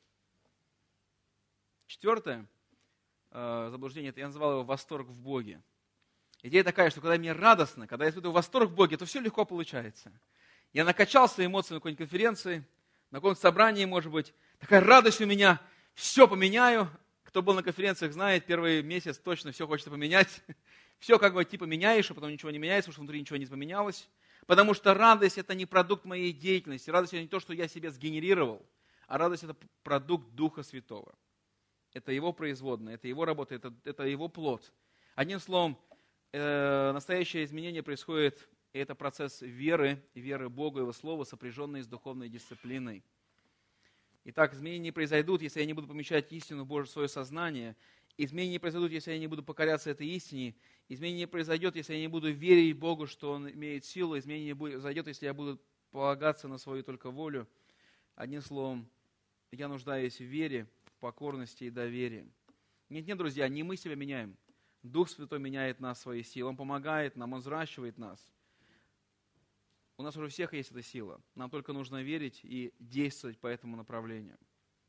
Четвертое э, заблуждение, это я называл его восторг в Боге. Идея такая, что когда мне радостно, когда я испытываю восторг в Боге, то все легко получается. Я накачался эмоциями на какой-нибудь конференции, на каком-то собрании, может быть, такая радость у меня, все поменяю. Кто был на конференциях, знает, первый месяц точно все хочется поменять. Все как бы типа меняешь, а потом ничего не меняется, потому что внутри ничего не поменялось. Потому что радость – это не продукт моей деятельности. Радость – это не то, что я себе сгенерировал, а радость – это продукт Духа Святого. Это Его производная, это Его работа, это, это Его плод. Одним словом, э, настоящее изменение происходит, и это процесс веры, веры Богу, Его Слова, сопряженный с духовной дисциплиной. Итак, изменения не произойдут, если я не буду помещать истину в Божье свое сознание. Изменения не произойдут, если я не буду покоряться этой истине. Изменения не произойдет, если я не буду верить Богу, что Он имеет силу. Изменения не произойдет, если я буду полагаться на свою только волю. Одним словом, я нуждаюсь в вере, в покорности и доверии. Нет, нет, друзья, не мы себя меняем. Дух Святой меняет нас своей силой. Он помогает нам, Он взращивает нас. У нас уже у всех есть эта сила. Нам только нужно верить и действовать по этому направлению.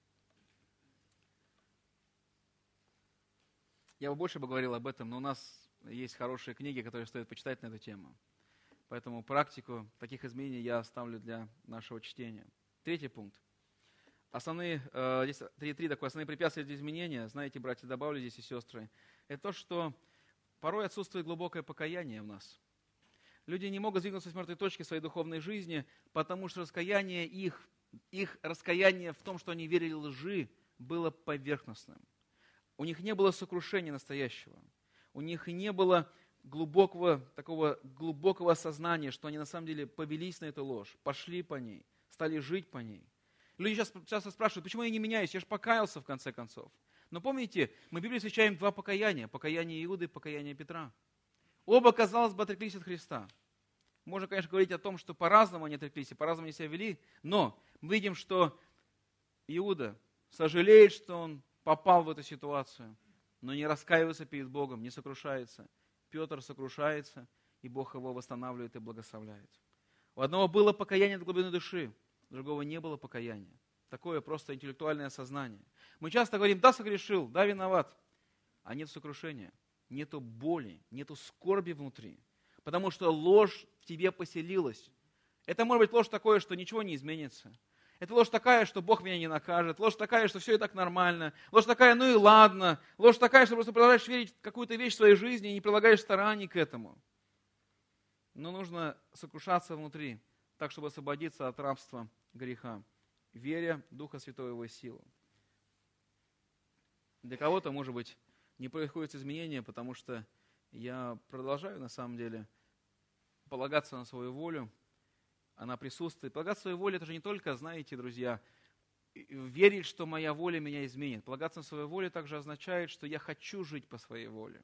Я бы больше бы говорил об этом, но у нас есть хорошие книги, которые стоит почитать на эту тему. Поэтому практику таких изменений я оставлю для нашего чтения. Третий пункт. Основные, э, здесь три, три такое, основные препятствия для изменения, знаете, братья, добавлю здесь и сестры, это то, что порой отсутствует глубокое покаяние в нас. Люди не могут сдвинуться с мертвой точки своей духовной жизни, потому что раскаяние их, их раскаяние в том, что они верили лжи, было поверхностным. У них не было сокрушения настоящего. У них не было глубокого, такого глубокого осознания, что они на самом деле повелись на эту ложь, пошли по ней, стали жить по ней. Люди сейчас часто спрашивают, почему я не меняюсь, я же покаялся в конце концов. Но помните, мы в Библии встречаем два покаяния. Покаяние Иуды и покаяние Петра. Оба, казалось бы, отреклись от Христа. Можно, конечно, говорить о том, что по-разному они отреклись и по-разному они себя вели, но мы видим, что Иуда сожалеет, что он попал в эту ситуацию, но не раскаивается перед Богом, не сокрушается. Петр сокрушается, и Бог его восстанавливает и благословляет. У одного было покаяние до глубины души, у другого не было покаяния. Такое просто интеллектуальное сознание. Мы часто говорим, да, согрешил, да, виноват, а нет сокрушения, нету боли, нету скорби внутри, потому что ложь в тебе поселилась. Это может быть ложь такое, что ничего не изменится. Это ложь такая, что Бог меня не накажет. Ложь такая, что все и так нормально. Ложь такая, ну и ладно. Ложь такая, что просто продолжаешь верить в какую-то вещь в своей жизни и не прилагаешь стараний к этому. Но нужно сокрушаться внутри, так, чтобы освободиться от рабства греха, веря в Духа Святого Его силу. Для кого-то, может быть, не происходит изменения, потому что я продолжаю, на самом деле, полагаться на свою волю. Она присутствует. Полагаться на свою волю, это же не только, знаете, друзья, верить, что моя воля меня изменит. Полагаться на свою волю также означает, что я хочу жить по своей воле.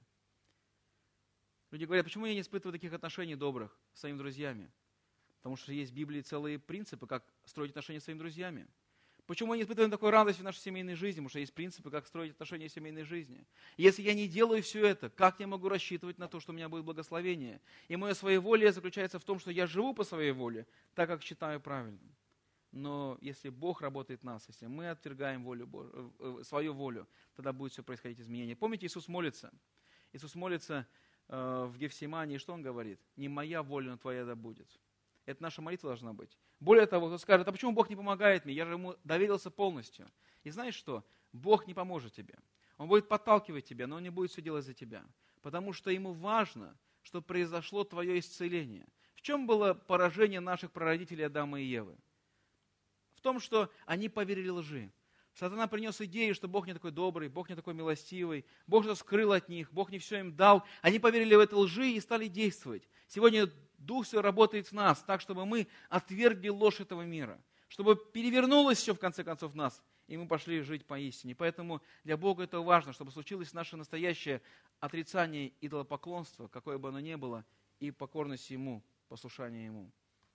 Люди говорят, почему я не испытываю таких отношений добрых с своими друзьями? Потому что есть в Библии целые принципы, как строить отношения с своими друзьями. Почему мы не испытываем такой радости в нашей семейной жизни? Потому что есть принципы, как строить отношения в семейной жизни. Если я не делаю все это, как я могу рассчитывать на то, что у меня будет благословение? И мое своеволие заключается в том, что я живу по своей воле, так как считаю правильным. Но если Бог работает в нас, если мы отвергаем волю Божию, свою волю, тогда будет все происходить изменение. Помните, Иисус молится? Иисус молится э, в Гефсимании, что Он говорит? «Не моя воля, но твоя да будет». Это наша молитва должна быть. Более того, кто скажет, а почему Бог не помогает мне? Я же Ему доверился полностью. И знаешь что? Бог не поможет тебе. Он будет подталкивать тебя, но Он не будет все делать за тебя. Потому что Ему важно, чтобы произошло твое исцеление. В чем было поражение наших прародителей Адама и Евы? В том, что они поверили лжи. Сатана принес идею, что Бог не такой добрый, Бог не такой милостивый, Бог что скрыл от них, Бог не все им дал. Они поверили в это лжи и стали действовать. Сегодня Дух Святой работает в нас, так, чтобы мы отвергли ложь этого мира, чтобы перевернулось все, в конце концов, в нас, и мы пошли жить поистине. Поэтому для Бога это важно, чтобы случилось наше настоящее отрицание идолопоклонства, какое бы оно ни было, и покорность Ему, послушание Ему.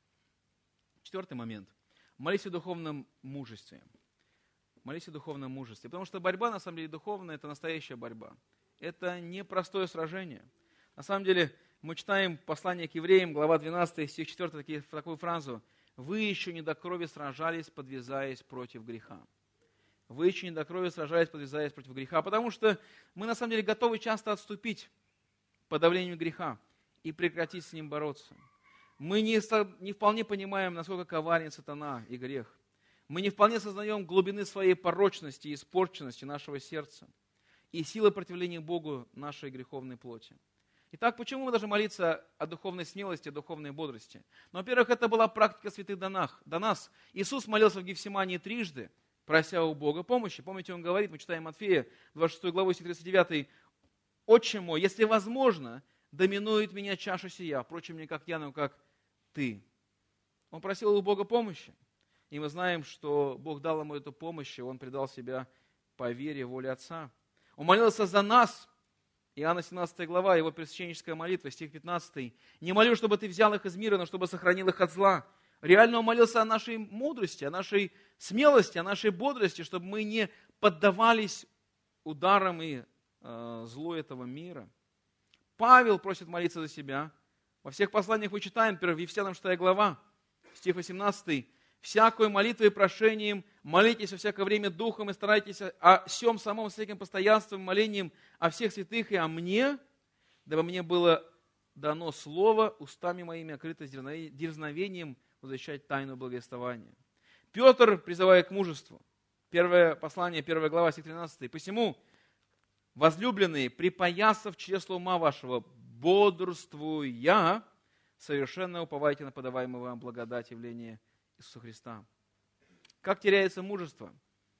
Четвертый момент. Молись о духовном мужестве. Молись о духовном мужестве. Потому что борьба, на самом деле, духовная, это настоящая борьба. Это непростое сражение. На самом деле, мы читаем послание к евреям, глава двенадцатая, стих четвёртый, такие, такую фразу. «Вы еще не до крови сражались, подвязаясь против греха». Вы еще не до крови сражались, подвязаясь против греха. Потому что мы, на самом деле, готовы часто отступить под давлением греха и прекратить с ним бороться. Мы не, не вполне понимаем, насколько коварен сатана и грех. Мы не вполне сознаем глубины своей порочности и испорченности нашего сердца и силы противления Богу нашей греховной плоти. Итак, почему мы должны молиться о духовной смелости, о духовной бодрости? Ну, во-первых, это была практика святых до нас. Иисус молился в Гефсимании трижды, прося у Бога помощи. Помните, Он говорит, мы читаем Матфея, двадцать шестую главу, стих тридцать девятый, «Отче мой, если возможно, доминует меня чаша сия, впрочем, не как я, но как ты». Он просил у Бога помощи. И мы знаем, что Бог дал ему эту помощь, и он предал себя по вере воле Отца. Он молился за нас. Иоанна семнадцатая глава, его первосвященническая молитва, стих пятнадцатый. «Не молю, чтобы ты взял их из мира, но чтобы сохранил их от зла». Реально он молился о нашей мудрости, о нашей смелости, о нашей бодрости, чтобы мы не поддавались ударам и э, злу этого мира. Павел просит молиться за себя. Во всех посланиях мы читаем, первое Ефесянам шестая глава, стих восемнадцатый. «Всякую молитву и прошением молитесь во всякое время духом и старайтесь о сем самом с всяким постоянством, молением о всех святых и о мне, дабы мне было дано слово устами моими, окрыто дерзновением возвещать тайну благовествования». Петр призывает к мужеству. Первое послание, первая глава, стих тринадцатый. «Посему, возлюбленные, припоясав чресло ума вашего, бодрствуя, совершенно уповайте на подаваемую вам благодать явления Иисуса Христа». Как теряется мужество?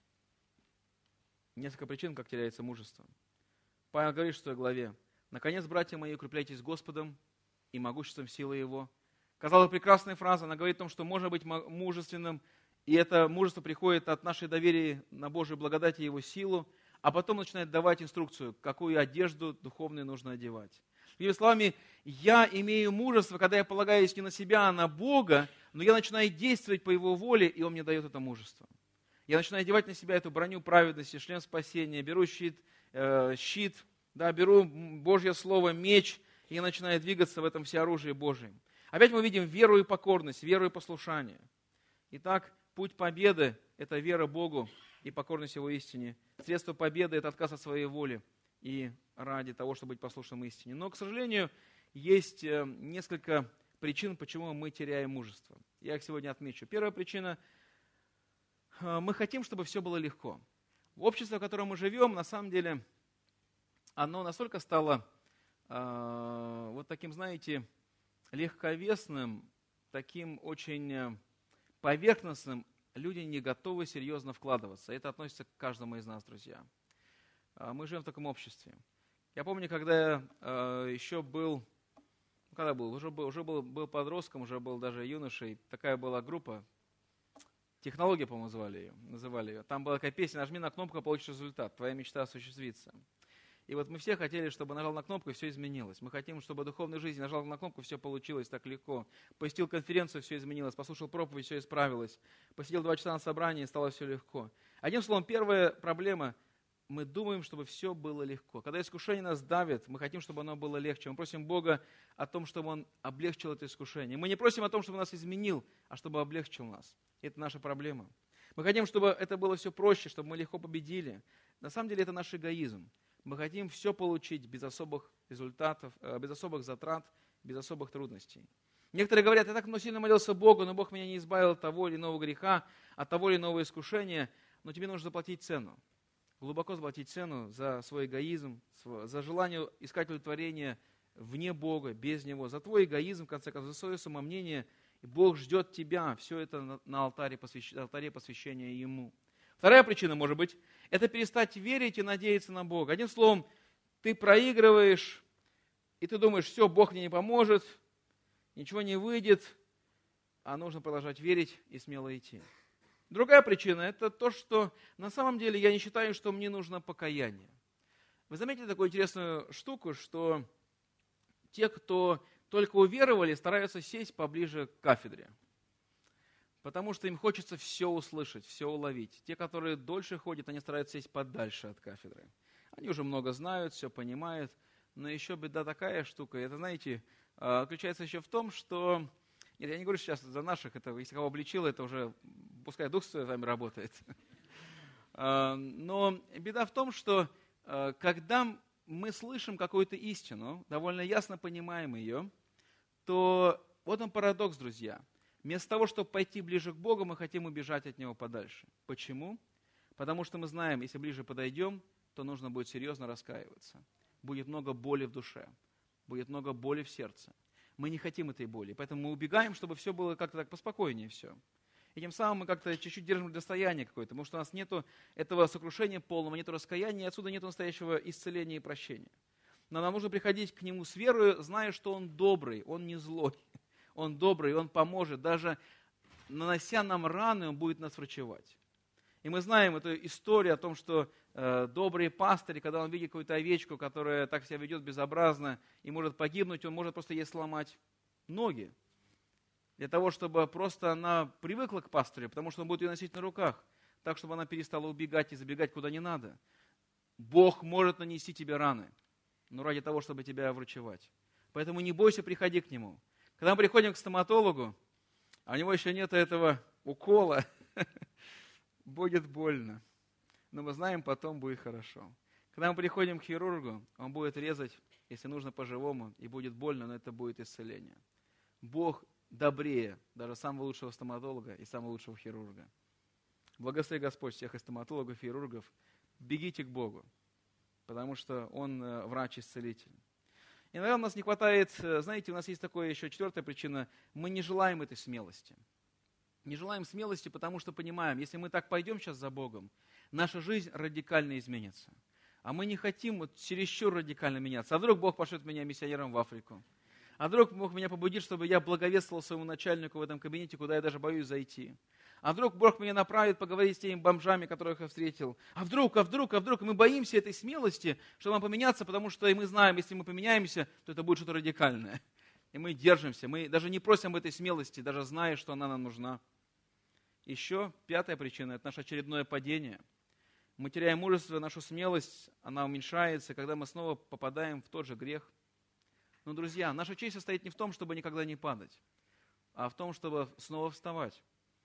Несколько причин, как теряется мужество. Павел говорит в своей главе: «Наконец, братья мои, укрепляйтесь Господом и могуществом силы Его». Казалось, прекрасная фраза, она говорит о том, что можно быть мужественным, и это мужество приходит от нашей доверия на Божию благодать и Его силу. а потом начинает давать инструкцию, какую одежду духовную нужно одевать. Другими словами, я имею мужество, когда я полагаюсь не на себя, а на Бога, но я начинаю действовать по Его воле, и Он мне дает это мужество. Я начинаю одевать на себя эту броню праведности, шлем спасения, беру щит, э, щит, да, беру Божье Слово, меч, и я начинаю двигаться в этом всеоружии Божьем. Опять мы видим веру и покорность, веру и послушание. Итак, путь победы – это вера Богу и покорность Его истине. Средство победы – это отказ от своей воли и ради того, чтобы быть послушным истине. Но, к сожалению, есть несколько причин, почему мы теряем мужество. Я их сегодня отмечу. Первая причина – мы хотим, чтобы все было легко. Общество, в котором мы живем, на самом деле, оно настолько стало э, вот таким, знаете, легковесным, таким очень поверхностным, люди не готовы серьезно вкладываться. Это относится к каждому из нас, друзья. Мы живем в таком обществе. Я помню, когда я э, еще был, когда был, уже, был, уже был, был подростком, уже был даже юношей, такая была группа, «Технология», по-моему, звали ее, называли ее. Там была такая песня «Нажми на кнопку, получишь результат, твоя мечта осуществится». И вот мы все хотели, чтобы нажал на кнопку, и все изменилось. Мы хотим, чтобы в духовной жизни нажал на кнопку, все получилось так легко. Посетил конференцию, все изменилось. Послушал проповедь, все исправилось. Посидел два часа на собрании, стало все легко. Одним словом, первая проблема – мы думаем, чтобы все было легко. Когда искушение нас давит, мы хотим, чтобы оно было легче. Мы просим Бога о том, чтобы Он облегчил это искушение. Мы не просим о том, чтобы Он нас изменил, а чтобы облегчил нас. И это наша проблема. Мы хотим, чтобы это было все проще, чтобы мы легко победили. На самом деле это наш эгоизм. Мы хотим все получить без особых результатов, без особых затрат, без особых трудностей. Некоторые говорят, я так много сильно молился Богу, но Бог меня не избавил от того или иного греха, от того или иного искушения, но тебе нужно заплатить цену. Глубоко заплатить цену за свой эгоизм, за желание искать удовлетворение вне Бога, без Него, за твой эгоизм, в конце концов, за свое самомнение. И Бог ждет тебя, все это на алтаре, посвящ... алтаре посвящения Ему. Вторая причина, может быть, это перестать верить и надеяться на Бога. Одним словом, ты проигрываешь, и ты думаешь, все, Бог мне не поможет, ничего не выйдет, а нужно продолжать верить и смело идти. Другая причина – это то, что на самом деле я не считаю, что мне нужно покаяние. Вы заметили такую интересную штуку, что те, кто только уверовали, стараются сесть поближе к кафедре. Потому что им хочется все услышать, все уловить. Те, которые дольше ходят, они стараются сесть подальше от кафедры. Они уже много знают, все понимают. Но еще беда такая штука. Это, знаете, заключается еще в том, что... Нет, я не говорю сейчас за наших, это, если кого обличило, это уже, пускай Дух Святой с вами работает. Но беда в том, что когда мы слышим какую-то истину, довольно ясно понимаем ее, то вот он парадокс, друзья. Вместо того, чтобы пойти ближе к Богу, мы хотим убежать от Него подальше. Почему? Потому что мы знаем, если ближе подойдем, то нужно будет серьезно раскаиваться. Будет много боли в душе, будет много боли в сердце. Мы не хотим этой боли, поэтому мы убегаем, чтобы все было как-то так поспокойнее все. И тем самым мы как-то чуть-чуть держим расстояние какое-то, потому что у нас нет этого сокрушения полного, нет раскаяния, и отсюда нет настоящего исцеления и прощения. Но нам нужно приходить к Нему с верой, зная, что Он добрый, Он не злой. Он добрый, Он поможет. Даже нанося нам раны, Он будет нас врачевать. И мы знаем эту историю о том, что э, добрый пастырь, когда он видит какую-то овечку, которая так себя ведет безобразно и может погибнуть, он может просто ей сломать ноги. Для того, чтобы просто она привыкла к пастырю, потому что он будет ее носить на руках, так, чтобы она перестала убегать и забегать куда не надо. Бог может нанести тебе раны, но ради того, чтобы тебя врачевать. Поэтому не бойся, приходи к Нему. Когда мы приходим к стоматологу, а у него еще нет этого укола, будет больно. Но мы знаем, потом будет хорошо. Когда мы приходим к хирургу, он будет резать, если нужно по-живому, и будет больно, но это будет исцеление. Бог добрее даже самого лучшего стоматолога и самого лучшего хирурга. Благослови Господь всех и стоматологов, и хирургов. Бегите к Богу, потому что Он врач-исцелитель. Иногда у нас не хватает, знаете, у нас есть такая еще четвертая причина, мы не желаем этой смелости. Не желаем смелости, потому что понимаем, если мы так пойдем сейчас за Богом, наша жизнь радикально изменится. А мы не хотим вот чересчур радикально меняться. А вдруг Бог пошлет меня миссионером в Африку? А вдруг Бог меня побудит, чтобы я благовествовал своему начальнику в этом кабинете, куда я даже боюсь зайти? А вдруг Бог меня направит поговорить с теми бомжами, которых я встретил? А вдруг, а вдруг, а вдруг? И мы боимся этой смелости, чтобы нам поменяться, потому что и мы знаем, если мы поменяемся, то это будет что-то радикальное. И мы держимся, мы даже не просим этой смелости, даже зная, что она нам нужна. Еще пятая причина – это наше очередное падение. Мы теряем мужество, нашу смелость, она уменьшается, когда мы снова попадаем в тот же грех. Но, друзья, наша честь состоит не в том, чтобы никогда не падать, а в том, чтобы снова вставать.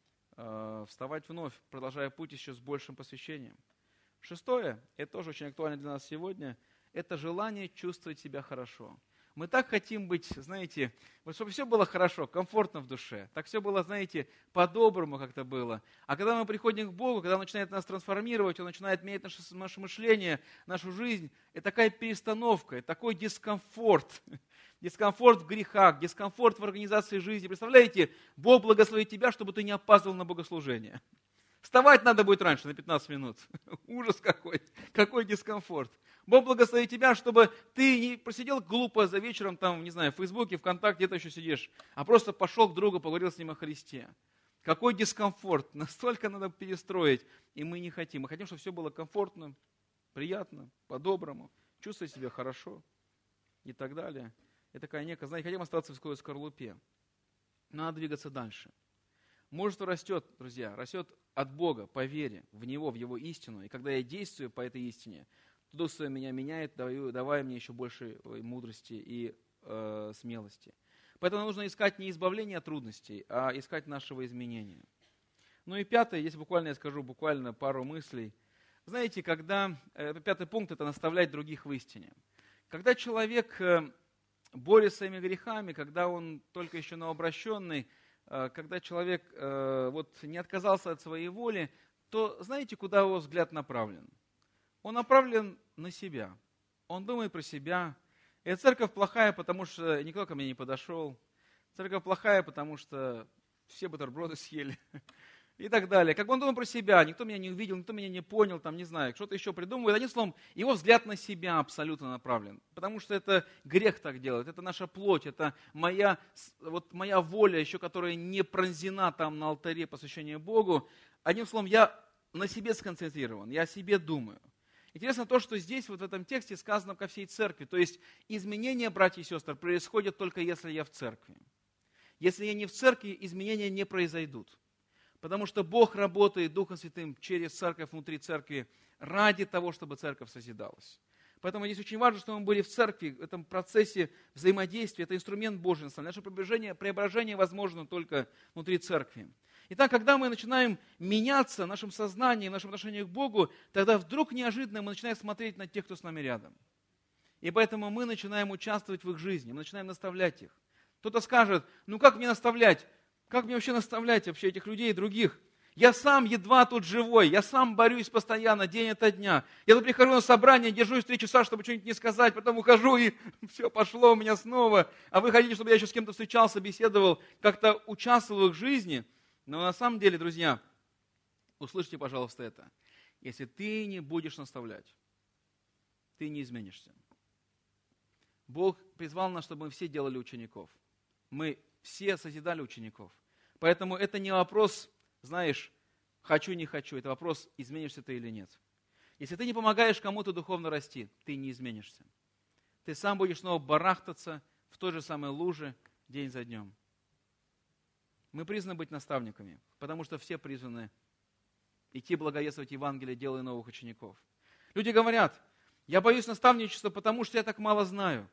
Э, вставать вновь, продолжая путь еще с большим посвящением. Шестое, это тоже очень актуально для нас сегодня, это желание чувствовать себя хорошо. Мы так хотим быть, знаете, вот чтобы все было хорошо, комфортно в душе. Так все было, знаете, по-доброму как-то было. А когда мы приходим к Богу, когда Он начинает нас трансформировать, Он начинает менять наше, наше мышление, нашу жизнь, это такая перестановка, это такой дискомфорт. Дискомфорт в грехах, дискомфорт в организации жизни. Представляете, Бог благословит тебя, чтобы ты не опаздывал на богослужение. Вставать надо будет раньше, на пятнадцать минут. Ужас какой, какой дискомфорт. Бог благословит тебя, чтобы ты не просидел глупо за вечером, там, не знаю, в Фейсбуке, ВКонтакте, где-то еще сидишь, а просто пошел к другу, поговорил с ним о Христе. Какой дискомфорт, настолько надо перестроить, и мы не хотим. Мы хотим, чтобы все было комфортно, приятно, по-доброму, чувствовать себя хорошо и так далее. Это такая некая, знаете, хотим остаться в своей скорлупе. Надо двигаться дальше. Мужество растет, друзья, растет от Бога по вере в Него, в Его истину. И когда я действую по этой истине, то Дух Святой меня меняет, давая мне еще больше мудрости и э, смелости. Поэтому нужно искать не избавление от трудностей, а искать нашего изменения. Ну и пятое, если буквально я скажу буквально пару мыслей. Знаете, когда, э, пятый пункт – это наставлять других в истине. Когда человек э, борется с своими грехами, когда он только еще новообращенный, когда человек э, вот, не отказался от своей воли, то знаете, куда его взгляд направлен? Он направлен на себя. Он думает про себя. И церковь плохая, потому что никто ко мне не подошел. Церковь плохая, потому что все бутерброды съели. И так далее. Как бы он думал про себя, никто меня не увидел, никто меня не понял, там, не знаю, что-то еще придумывает. Одним словом, его взгляд на себя абсолютно направлен. Потому что это грех так делает, это наша плоть, это моя, вот моя воля еще, которая не пронзена там на алтаре посвящения Богу. Одним словом, я на себе сконцентрирован, я о себе думаю. Интересно то, что здесь, вот в этом тексте сказано ко всей церкви. То есть изменения, братья и сестры, происходят только если я в церкви. Если я не в церкви, изменения не произойдут. Потому что Бог работает Духом Святым через церковь, внутри церкви, ради того, чтобы церковь созидалась. Поэтому здесь очень важно, что мы были в церкви, в этом процессе взаимодействия. Это инструмент Божий. Наше преображение, преображение возможно только внутри церкви. Итак, когда мы начинаем меняться в нашем сознании, в нашем отношении к Богу, тогда вдруг неожиданно мы начинаем смотреть на тех, кто с нами рядом. И поэтому мы начинаем участвовать в их жизни, мы начинаем наставлять их. Кто-то скажет, ну как мне наставлять? Как мне вообще наставлять вообще этих людей и других? Я сам едва тут живой, я сам борюсь постоянно, день ото дня. Я тут прихожу на собрание, держусь три часа, чтобы что-нибудь не сказать, потом ухожу, и все пошло у меня снова. А вы хотите, чтобы я еще с кем-то встречался, беседовал, как-то участвовал в их жизни? Но на самом деле, друзья, услышьте, пожалуйста, это. Если ты не будешь наставлять, ты не изменишься. Бог призвал нас, чтобы мы все делали учеников. Мы все созидали учеников. Поэтому это не вопрос, знаешь, хочу, не хочу. Это вопрос, изменишься ты или нет. Если ты не помогаешь кому-то духовно расти, ты не изменишься. Ты сам будешь снова барахтаться в той же самой луже день за днем. Мы призваны быть наставниками, потому что все призваны идти благовествовать Евангелие, делая новых учеников. Люди говорят, я боюсь наставничества, потому что я так мало знаю.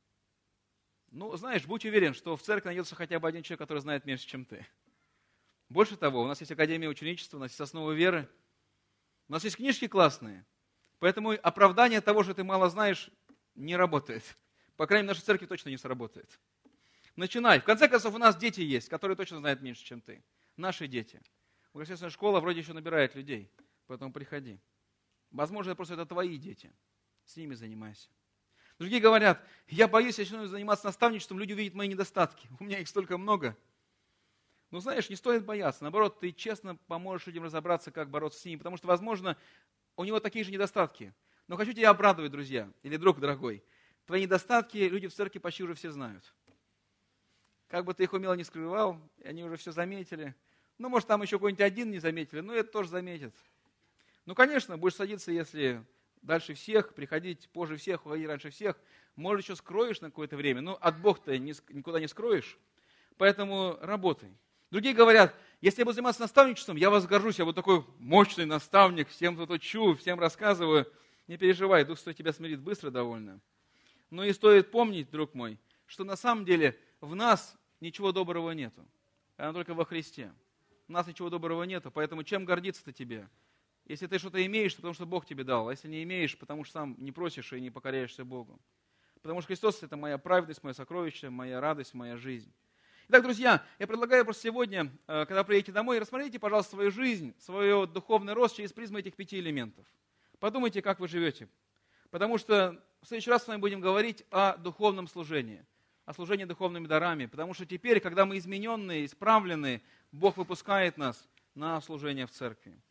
Ну, знаешь, будь уверен, что в церкви найдется хотя бы один человек, который знает меньше, чем ты. Больше того, у нас есть Академия ученичества, у нас есть Основы веры, у нас есть книжки классные. Поэтому оправдание того, что ты мало знаешь, не работает. По крайней мере, в нашей церкви точно не сработает. Начинай. В конце концов, у нас дети есть, которые точно знают меньше, чем ты. Наши дети. Воскресная школа вроде еще набирает людей, поэтому приходи. Возможно, просто это твои дети. С ними занимайся. Другие говорят, я боюсь, я начну заниматься наставничеством, люди увидят мои недостатки. У меня их столько много. Но знаешь, не стоит бояться. Наоборот, ты честно поможешь людям разобраться, как бороться с ними. Потому что, возможно, у него такие же недостатки. Но хочу тебя обрадовать, друзья, или друг дорогой. Твои недостатки люди в церкви почти уже все знают. Как бы ты их умело не скрывал, они уже все заметили. Ну, может, там еще какой-нибудь один не заметили, но это тоже заметит. Ну, конечно, будешь садиться, если дальше всех, приходить позже всех, уходить раньше всех. Может, еще скроешь на какое-то время, но от Бога-то никуда не скроешь. Поэтому работай. Другие говорят, если я буду заниматься наставничеством, я вас горжусь, я буду такой мощный наставник, всем тут учу, всем рассказываю. Не переживай, Дух Святой тебя смирит быстро довольно. Но и стоит помнить, друг мой, что на самом деле в нас ничего доброго нету. Оно только во Христе. У нас ничего доброго нету, поэтому чем гордиться-то тебе? Если ты что-то имеешь, то потому что Бог тебе дал, а если не имеешь, потому что сам не просишь и не покоряешься Богу. Потому что Христос – это моя праведность, мое сокровище, моя радость, моя жизнь. Итак, друзья, я предлагаю просто сегодня, когда приедете домой, рассмотрите, пожалуйста, свою жизнь, свой духовный рост через призму этих пяти элементов. Подумайте, как вы живете. Потому что в следующий раз с вами будем говорить о духовном служении, о служении духовными дарами. Потому что теперь, когда мы измененные, исправленные, Бог выпускает нас на служение в церкви.